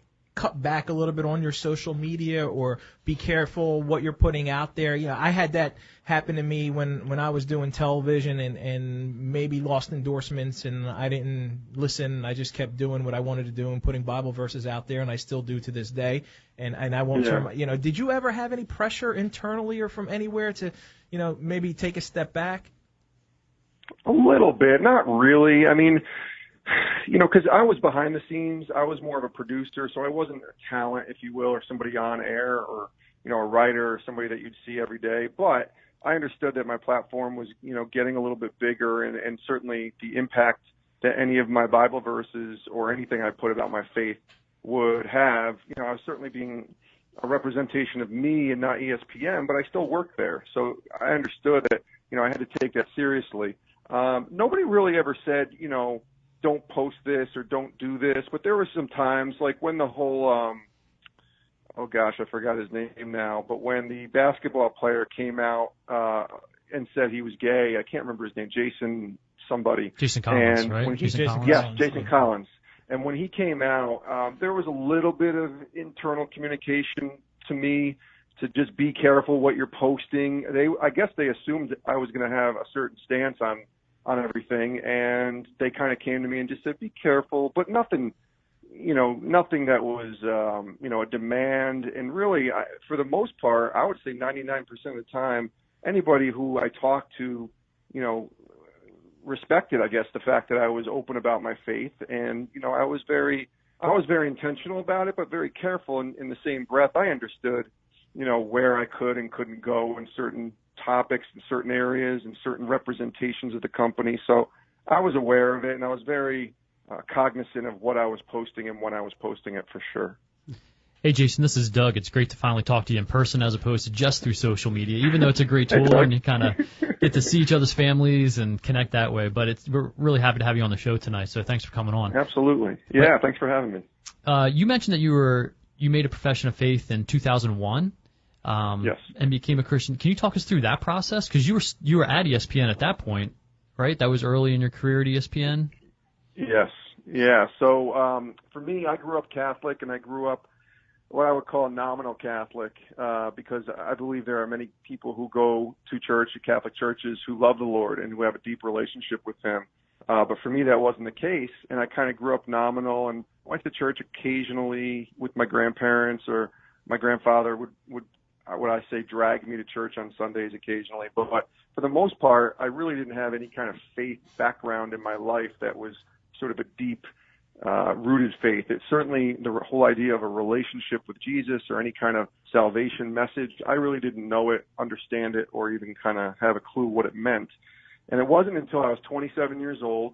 cut back a little bit on your social media or be careful what you're putting out there? You know, I had that happen to me when, when I was doing television and, and maybe lost endorsements and I didn't listen. I just kept doing what I wanted to do and putting Bible verses out there, and I still do to this day. And, and I won't yeah. turn my, you know, did you ever have any pressure internally or from anywhere to, you know, maybe take a step back? A little bit, not really. I mean, you know, because I was behind the scenes. I was more of a producer, so I wasn't a talent, if you will, or somebody on air or, you know, a writer or somebody that you'd see every day. But I understood that my platform was, you know, getting a little bit bigger, and, and certainly the impact that any of my Bible verses or anything I put about my faith would have. You know, I was certainly being a representation of me and not E S P N, but I still worked there. So I understood that, you know, I had to take that seriously. Um, nobody really ever said, you know, don't post this or don't do this, but there were some times, like when the whole, um, oh gosh, I forgot his name now, but when the basketball player came out uh, and said he was gay, I can't remember his name, Jason somebody. Jason Collins, and right? When he, Jason Collins. Yes, Jason Collins. And when he came out, um, there was a little bit of internal communication to me to just be careful what you're posting. They, I guess they assumed I was going to have a certain stance on, on everything, and they kind of came to me and just said, be careful, but nothing, you know, nothing that was, um, you know, a demand. And really, I, for the most part, I would say ninety-nine percent of the time, anybody who I talked to, you know, respected, I guess, the fact that I was open about my faith. And, you know, I was very, I was very intentional about it, but very careful. In, in the same breath, I understood, you know, where I could and couldn't go in certain topics in certain areas and certain representations of the company. So I was aware of it, and I was very uh, cognizant of what I was posting and when I was posting it, for sure. Hey, Jason, this is Doug. It's great to finally talk to you in person as opposed to just through social media, even though it's a great tool Hey, and you kind of get to see each other's families and connect that way. But it's, we're really happy to have you on the show tonight, so thanks for coming on. Absolutely. Yeah, but, thanks for having me. Uh, you mentioned that you were you made a profession of faith in two thousand one. Um, yes. And became a Christian. Can you talk us through that process? Because you were you were at E S P N at that point, right? That was early in your career at E S P N. Yes. Yeah. So um, for me, I grew up Catholic, and I grew up what I would call a nominal Catholic, uh, because I believe there are many people who go to church, to Catholic churches, who love the Lord and who have a deep relationship with Him. Uh, but for me, that wasn't the case, and I kind of grew up nominal and went to church occasionally with my grandparents, or my grandfather would would. What I say, drag me to church on Sundays occasionally. But for the most part, I really didn't have any kind of faith background in my life that was sort of a deep, uh, rooted faith. It's certainly the whole idea of a relationship with Jesus or any kind of salvation message. I really didn't know it, understand it, or even kind of have a clue what it meant. And it wasn't until I was twenty-seven years old,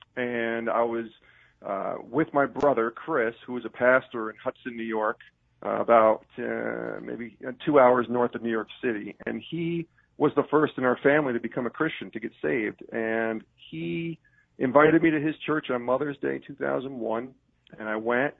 and I was uh, with my brother, Chris, who was a pastor in Hudson, New York, Uh, about uh, maybe two hours north of New York City. And he was the first in our family to become a Christian, to get saved. And he invited me to his church on Mother's Day, two thousand one, and I went.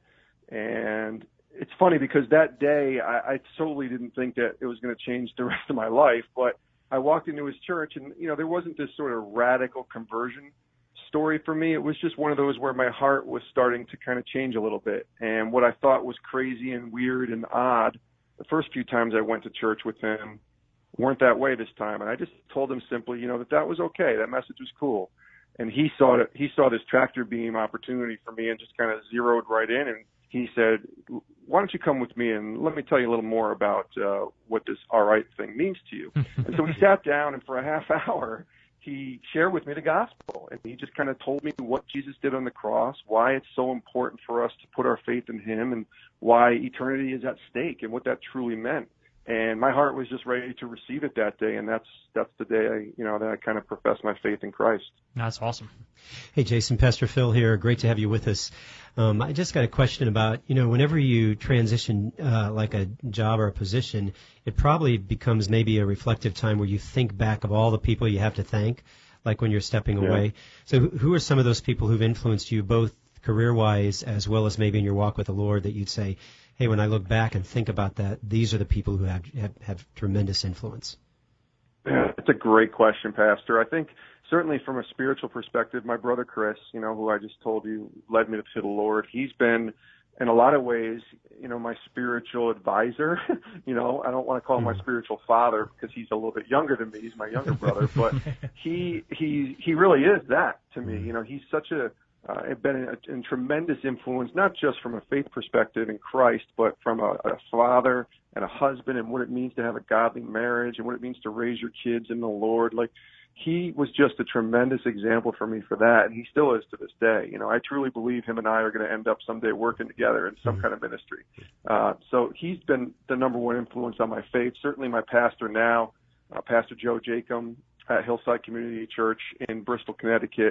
And it's funny because that day I, I totally didn't think that it was going to change the rest of my life. But I walked into his church, and, you know, there wasn't this sort of radical conversion story for me. It was just one of those where my heart was starting to kind of change a little bit. And what I thought was crazy and weird and odd, the first few times I went to church with him, weren't that way this time. And I just told him simply, you know, that that was okay. That message was cool. And he saw it. He saw this tractor beam opportunity for me and just kind of zeroed right in. And he said, why don't you come with me and let me tell you a little more about uh, what this all right thing means to you. And so we sat down, and for a half hour, he shared with me the gospel, and he just kind of told me what Jesus did on the cross, why it's so important for us to put our faith in Him, and why eternity is at stake and what that truly meant. And my heart was just ready to receive it that day, and that's that's the day I, you know, that I kind of professed my faith in Christ. That's awesome. Hey, Jason, Pastor Phil here. Great to have you with us. Um, I just got a question about, you know, whenever you transition uh, like a job or a position, it probably becomes maybe a reflective time where you think back of all the people you have to thank, like when you're stepping Yeah. away. So who who are some of those people who've influenced you both career-wise as well as maybe in your walk with the Lord that you'd say, hey, when I look back and think about that, these are the people who have have, have tremendous influence? Yeah, it's a great question, Pastor. I think certainly from a spiritual perspective, my brother Chris, you know, who I just told you led me to the Lord, he's been in a lot of ways, you know, my spiritual advisor. You know, I don't want to call him my spiritual father because he's a little bit younger than me. He's my younger brother, but he he he really is that to me. You know, he's such a uh, been a, a tremendous influence, not just from a faith perspective in Christ, but from a, a father and a husband, and what it means to have a godly marriage, and what it means to raise your kids in the Lord. Like, he was just a tremendous example for me for that, and he still is to this day. You know, I truly believe him and I are going to end up someday working together in some kind of ministry. Uh, so he's been the number one influence on my faith. Certainly my pastor now, uh, Pastor Joe Jacob at Hillside Community Church in Bristol, Connecticut.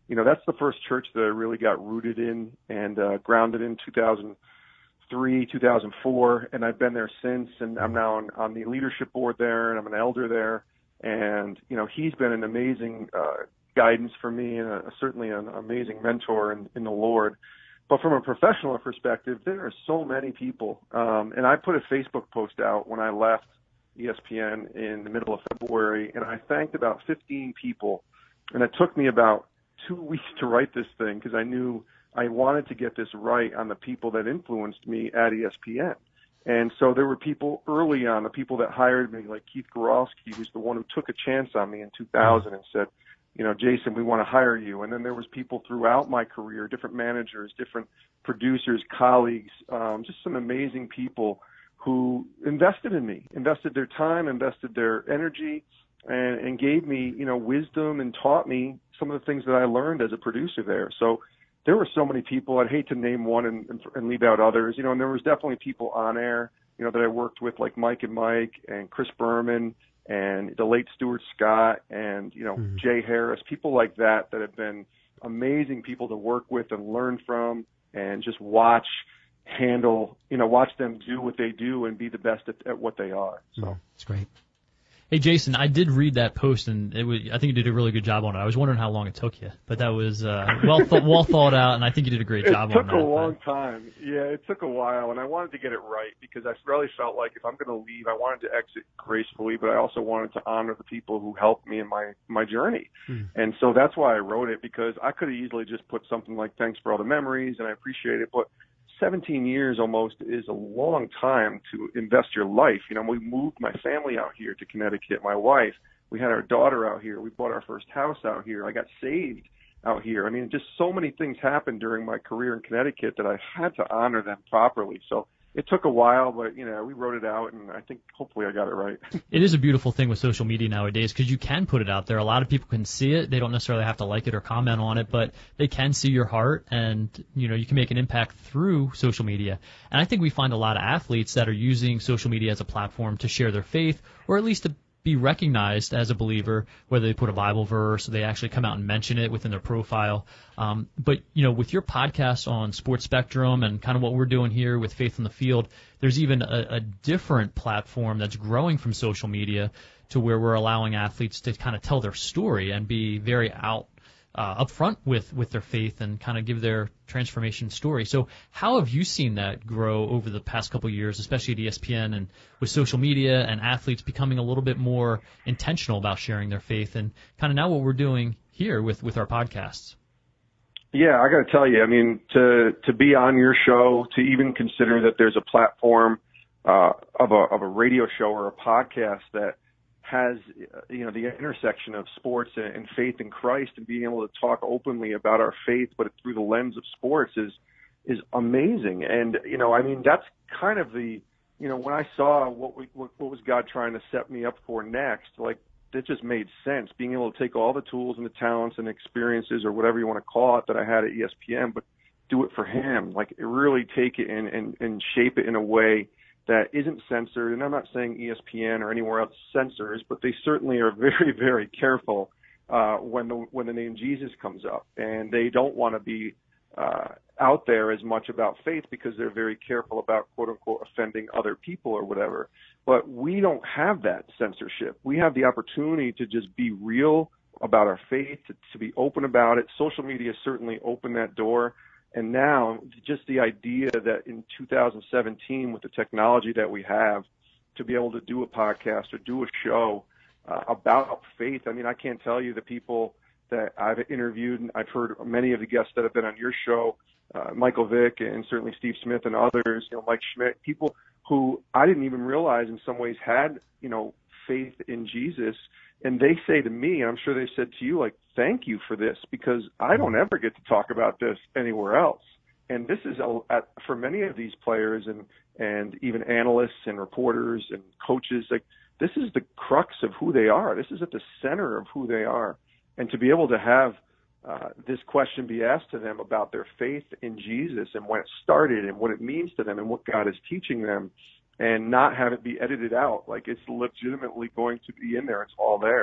you know, that's the first church that I really got rooted in and uh, grounded in two thousand three, two thousand four, and I've been there since, and I'm now on, on the leadership board there, and I'm an elder there, and, you know, he's been an amazing uh, guidance for me and a, certainly an amazing mentor in, in the Lord. But from a professional perspective, there are so many people, um, and I put a Facebook post out when I left E S P N in the middle of February, and I thanked about fifteen people, and it took me about two weeks to write this thing because I knew I wanted to get this right on the people that influenced me at E S P N. And so there were people early on, the people that hired me, like Keith Goralski, who's the one who took a chance on me in two thousand and said, you know, Jason, we want to hire you. And then there was people throughout my career, different managers, different producers, colleagues, um, just some amazing people who invested in me, invested their time, invested their energy, and, and gave me, you know, wisdom and taught me some of the things that I learned as a producer there. So there were so many people. I'd hate to name one and, and, and leave out others, you know, and there was definitely people on air, you know, that I worked with like Mike and Mike and Chris Berman and the late Stuart Scott and, you know, mm-hmm. Jay Harris, people like that that have been amazing people to work with and learn from and just watch, handle, you know, watch them do what they do and be the best at, at what they are. So it's great. Hey, Jason, I did read that post, and it was, I think you did a really good job on it. I was wondering how long it took you, but that was uh, well th- well thought out, and I think you did a great job on that. It took a long but... time. Yeah, it took a while, and I wanted to get it right because I really felt like if I'm going to leave, I wanted to exit gracefully, but I also wanted to honor the people who helped me in my, my journey. Hmm. And so that's why I wrote it, because I could have easily just put something like, thanks for all the memories, and I appreciate it, but seventeen years almost is a long time to invest your life. You know, we moved my family out here to Connecticut, my wife. We had our daughter out here. We bought our first house out here. I got saved out here. I mean, just so many things happened during my career in Connecticut that I had to honor them properly. So it took a while, but, you know, we wrote it out, and I think hopefully I got it right. It is a beautiful thing with social media nowadays because you can put it out there. A lot of people can see it. They don't necessarily have to like it or comment on it, but they can see your heart, and, you know, you can make an impact through social media. And I think we find a lot of athletes that are using social media as a platform to share their faith, or at least to be recognized as a believer, whether they put a Bible verse or they actually come out and mention it within their profile. Um, but, you know, with your podcast on Sports Spectrum and kind of what we're doing here with Faith on the Field, there's even a, a different platform that's growing from social media to where we're allowing athletes to kind of tell their story and be very out uh, upfront with, with their faith and kind of give their transformation story. So how have you seen that grow over the past couple of years, especially at E S P N and with social media and athletes becoming a little bit more intentional about sharing their faith and kind of now what we're doing here with, with our podcasts? Yeah, I got to tell you, I mean, to to be on your show, to even consider that there's a platform uh, of a of a radio show or a podcast that has, you know, the intersection of sports and, and faith in Christ, and being able to talk openly about our faith, but through the lens of sports is is amazing. And, you know, I mean, that's kind of the, you know, when I saw what we, what, what was God trying to set me up for next, like, it just made sense, being able to take all the tools and the talents and experiences or whatever you want to call it that I had at E S P N, but do it for him, like really take it and, and, and shape it in a way that isn't censored. And I'm not saying E S P N or anywhere else censors, but they certainly are very, very careful uh, when the when the name Jesus comes up, and they don't want to be uh, out there as much about faith because they're very careful about, quote unquote, offending other people or whatever. But we don't have that censorship. We have the opportunity to just be real about our faith, to, to be open about it. Social media certainly opened that door. And now just the idea that in two thousand seventeen, with the technology that we have, to be able to do a podcast or do a show uh, about faith. I mean, I can't tell you the people that I've interviewed, and I've heard many of the guests that have been on your show, uh, Michael Vick and certainly Steve Smith and others, you know, Mike Schmidt, people who I didn't even realize in some ways had, you know, faith in Jesus. And they say to me, and I'm sure they've said to you, like, thank you for this, because I don't ever get to talk about this anywhere else. And this is, a, at, for many of these players and, and even analysts and reporters and coaches, like, this is the crux of who they are. This is at the center of who they are. And to be able to have uh, this question be asked to them about their faith in Jesus and when it started and what it means to them and what God is teaching them, and not have it be edited out, like it's legitimately going to be in there, it's all there,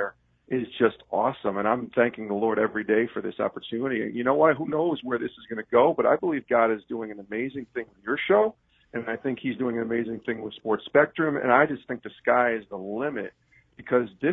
is just awesome. And I'm thanking the Lord every day for this opportunity. And you know what? Who knows where this is going to go? But I believe God is doing an amazing thing with your show. And I think he's doing an amazing thing with Sports Spectrum. And I just think the sky is the limit, because this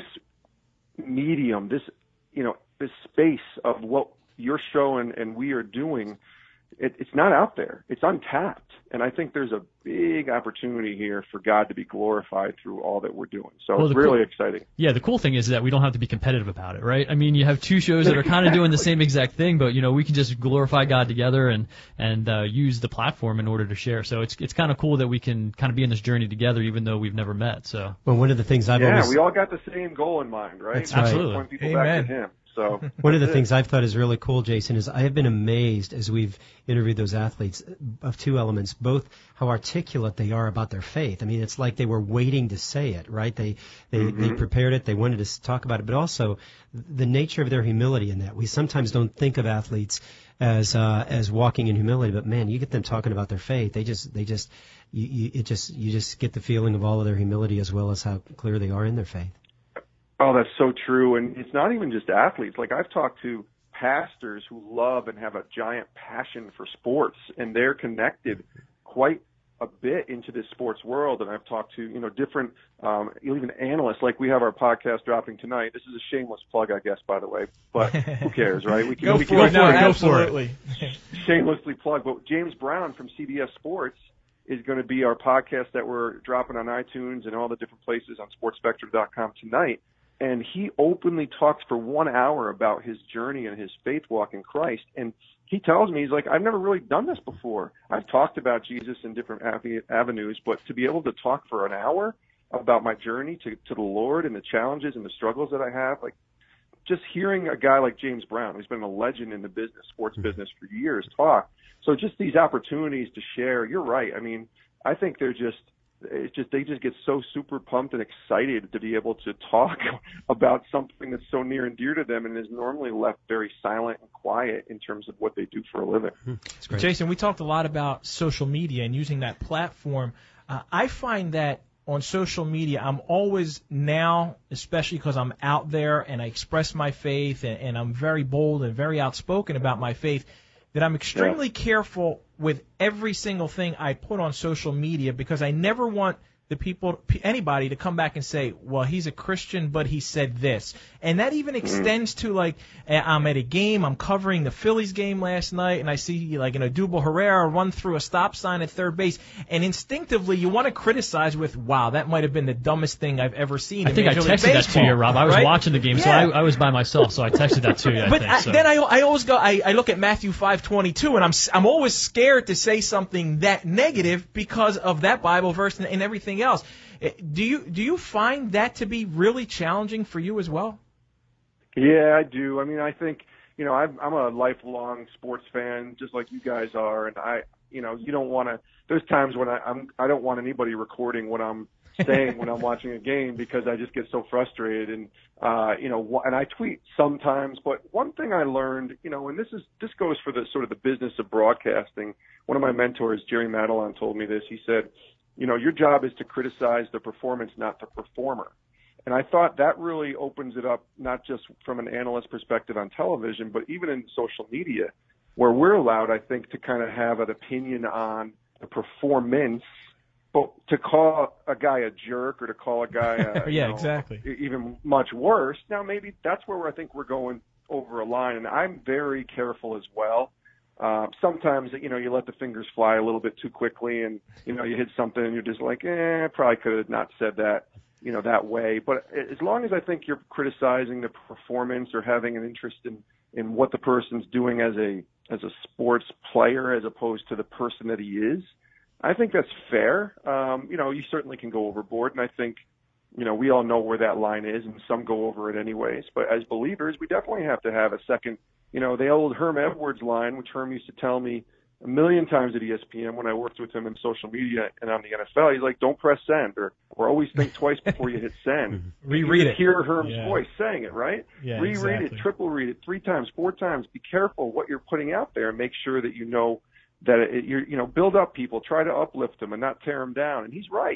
medium, this, you know, this space of what your show and, and we are doing, it, it's not out there. It's untapped. And I think there's a big opportunity here for God to be glorified through all that we're doing. So well, it's really cool, exciting. Yeah, the cool thing is that we don't have to be competitive about it, right? I mean, you have two shows that are kind of doing the same exact thing, but, you know, we can just glorify God together and, and uh, use the platform in order to share. So it's it's kind of cool that we can kind of be in this journey together, even though we've never met. So Well, one of the things I've yeah, always... we all got the same goal in mind, right? That's right. Absolutely. Point people Amen. back to him. So One of the it. things I've thought is really cool, Jason, is I have been amazed as we've interviewed those athletes of two elements, both how articulate they are about their faith. I mean, it's like they were waiting to say it, right? They they, Mm-hmm. they prepared it, they wanted to talk about it, but also the nature of their humility in that. We sometimes don't think of athletes as uh, as walking in humility, but man, you get them talking about their faith. They just they just you, you it just you just get the feeling of all of their humility as well as how clear they are in their faith. Oh, that's so true. And it's not even just athletes. Like, I've talked to pastors who love and have a giant passion for sports, and they're connected quite a bit into this sports world. And I've talked to, you know, different, um, even analysts. Like, we have our podcast dropping tonight. This is a shameless plug, I guess, by the way, but who cares, right? We can Go we for can it. No, go for it. absolutely. Shamelessly plug. But James Brown from C B S Sports is going to be our podcast that we're dropping on iTunes and all the different places on sports spectrum dot com tonight. And he openly talks for one hour about his journey and his faith walk in Christ. And he tells me, he's like, I've never really done this before. I've talked about Jesus in different avenues, but to be able to talk for an hour about my journey to, to the Lord and the challenges and the struggles that I have, like, just hearing a guy like James Brown, who's been a legend in the business, sports business for years, talk. So just these opportunities to share, you're right. I mean, I think they're just, it's just, they just get so super pumped and excited to be able to talk about something that's so near and dear to them and is normally left very silent and quiet in terms of what they do for a living. That's great. Jason, we talked a lot about social media and using that platform. Uh, I find that on social media, I'm always now, especially because I'm out there and I express my faith and, and I'm very bold and very outspoken about my faith, that I'm extremely yeah. careful with every single thing I put on social media, because I never want the people, anybody to come back and say, well, he's a Christian, but he said this. And that even extends to, like, I'm at a game, I'm covering the Phillies game last night, and I see, like, you know, Odubel Herrera run through a stop sign at third base, and instinctively you want to criticize with, wow, that might have been the dumbest thing I've ever seen I in think Major I League texted that Baseball, to you, Rob. I was right? watching the game, yeah. so I, I was by myself, so I texted that to you, I but think. I, So. then I, I always go, I, I look at Matthew five twenty-two, and I'm I'm always scared to say something that negative because of that Bible verse and, and everything else. Do you do you find that to be really challenging for you as well? Yeah, I do. I mean, I think, you know, I'm, I'm a lifelong sports fan, just like you guys are, and I, you know, you don't want to. There's times when I, I'm I don't want anybody recording what I'm saying when I'm watching a game, because I just get so frustrated, and uh, you know, and I tweet sometimes. But one thing I learned, you know, and this is this goes for the sort of the business of broadcasting. One of my mentors, Jerry Madelon, told me this. He said, you know, your job is to criticize the performance, not the performer. And I thought that really opens it up, not just from an analyst perspective on television, but even in social media, where we're allowed, I think, to kind of have an opinion on the performance. But to call a guy a jerk, or to call a guy a, yeah, you know, exactly. even much worse, now maybe that's where I think we're going over a line. And I'm very careful as well. Uh, sometimes, you know, you let the fingers fly a little bit too quickly, and, you know, you hit something and you're just like, eh, probably could have not said that, you know, that way. But as long as I think you're criticizing the performance or having an interest in, in what the person's doing as a, as a sports player, as opposed to the person that he is, I think that's fair. Um, you know, you certainly can go overboard, and I think, you know, we all know where that line is, and some go over it anyways. But as believers, we definitely have to have a second. You know, the old Herm Edwards line, which Herm used to tell me a million times at E S P N when I worked with him in social media and on the N F L. He's like, don't press send, or, or always think twice before you hit send. Reread it. Hear Herm's yeah. voice saying it, right? Yeah, Reread exactly. it, triple read it, three times, four times. Be careful what you're putting out there, and make sure that you know that it, you're, you know, build up people, try to uplift them and not tear them down. And he's right.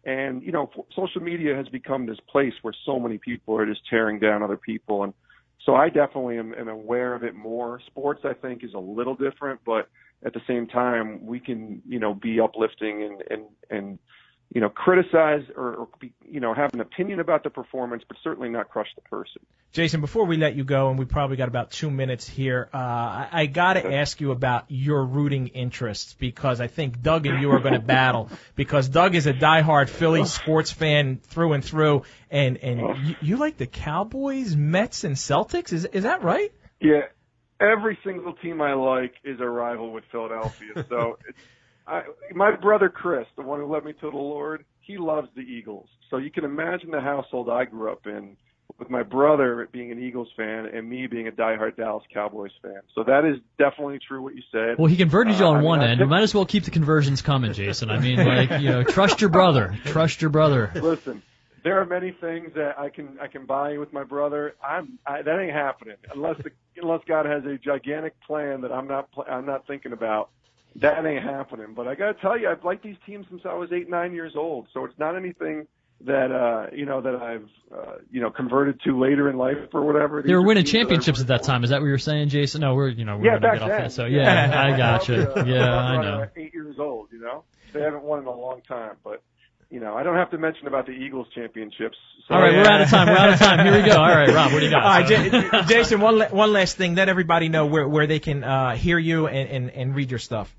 And, you know, social media has become this place where so many people are just tearing down other people. And so I definitely am, am aware of it more. Sports, I think, is a little different, but at the same time, we can, you know, be uplifting and, and, and you know, criticize or, or be, you know, have an opinion about the performance, but certainly not crush the person. Jason, before we let you go, and we probably got about two minutes here, uh, I, I got to ask you about your rooting interests, because I think Doug and you are going to battle, because Doug is a diehard Phillies sports fan through and through, and, and you, you like the Cowboys, Mets, and Celtics? Is, is that right? Yeah. Every single team I like is a rival with Philadelphia. So it's, I, my brother Chris, the one who led me to the Lord, he loves the Eagles. So you can imagine the household I grew up in, with my brother being an Eagles fan and me being a diehard Dallas Cowboys fan. So that is definitely true what you said. Well, he converted you on uh, one I mean, end. You might as well keep the conversions coming, Jason. I mean, like, you know, trust your brother. Trust your brother. Listen, there are many things that I can I can buy with my brother. I'm I, that ain't happening unless the, unless God has a gigantic plan that I'm not I'm not thinking about. That ain't happening. But I got to tell you, I've liked these teams since I was eight, nine years old. So it's not anything that, uh, you know, that I've, uh, you know, converted to later in life or whatever. They were winning championships at that time. Is that what you were saying, Jason? No, we're, you know, we're yeah, going back to get then. off that. So, yeah, I gotcha. Uh, yeah, I know. At eight years old, you know. They haven't won in a long time. But, you know, I don't have to mention about the Eagles championships. So, All right, yeah. we're out of time. We're out of time. Here we go. All right, Rob, what do you got? All right, J- Jason, one, la- one last thing. Let everybody know where, where they can uh, hear you and, and, and read your stuff.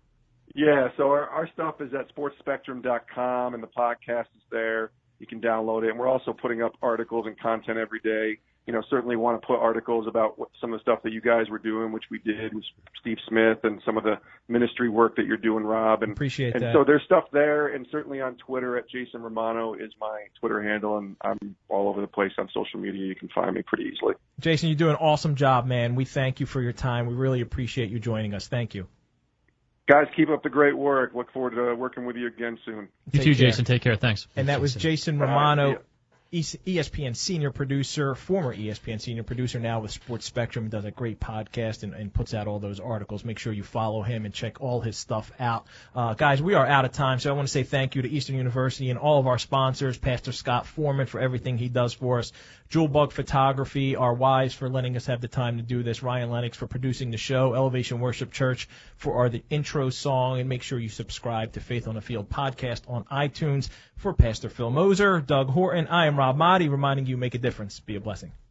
Yeah, so our, our stuff is at sports spectrum dot com, and the podcast is there. You can download it. And we're also putting up articles and content every day. You know, certainly want to put articles about what, some of the stuff that you guys were doing, which we did with Steve Smith, and some of the ministry work that you're doing, Rob. And, Appreciate and that. so there's stuff there, and certainly on Twitter at Jason Romano is my Twitter handle, and I'm all over the place on social media. You can find me pretty easily. Jason, you do an awesome job, man. We thank you for your time. We really appreciate you joining us. Thank you. Guys, keep up the great work. Look forward to working with you again soon. You too, Jason. Take care. Thanks. And that was Jason Romano, E S P N senior producer, former E S P N senior producer, now with Sports Spectrum, does a great podcast and, and puts out all those articles. Make sure you follow him and check all his stuff out. Uh, guys, we are out of time, so I want to say thank you to Eastern University and all of our sponsors, Pastor Scott Foreman for everything he does for us, Jewel Bug Photography, our wives for letting us have the time to do this, Ryan Lennox for producing the show, Elevation Worship Church for our the intro song, and make sure you subscribe to Faith on the Field podcast on iTunes. For Pastor Phil Moser, Doug Horton, I am Rob Motti, reminding you, make a difference. Be a blessing.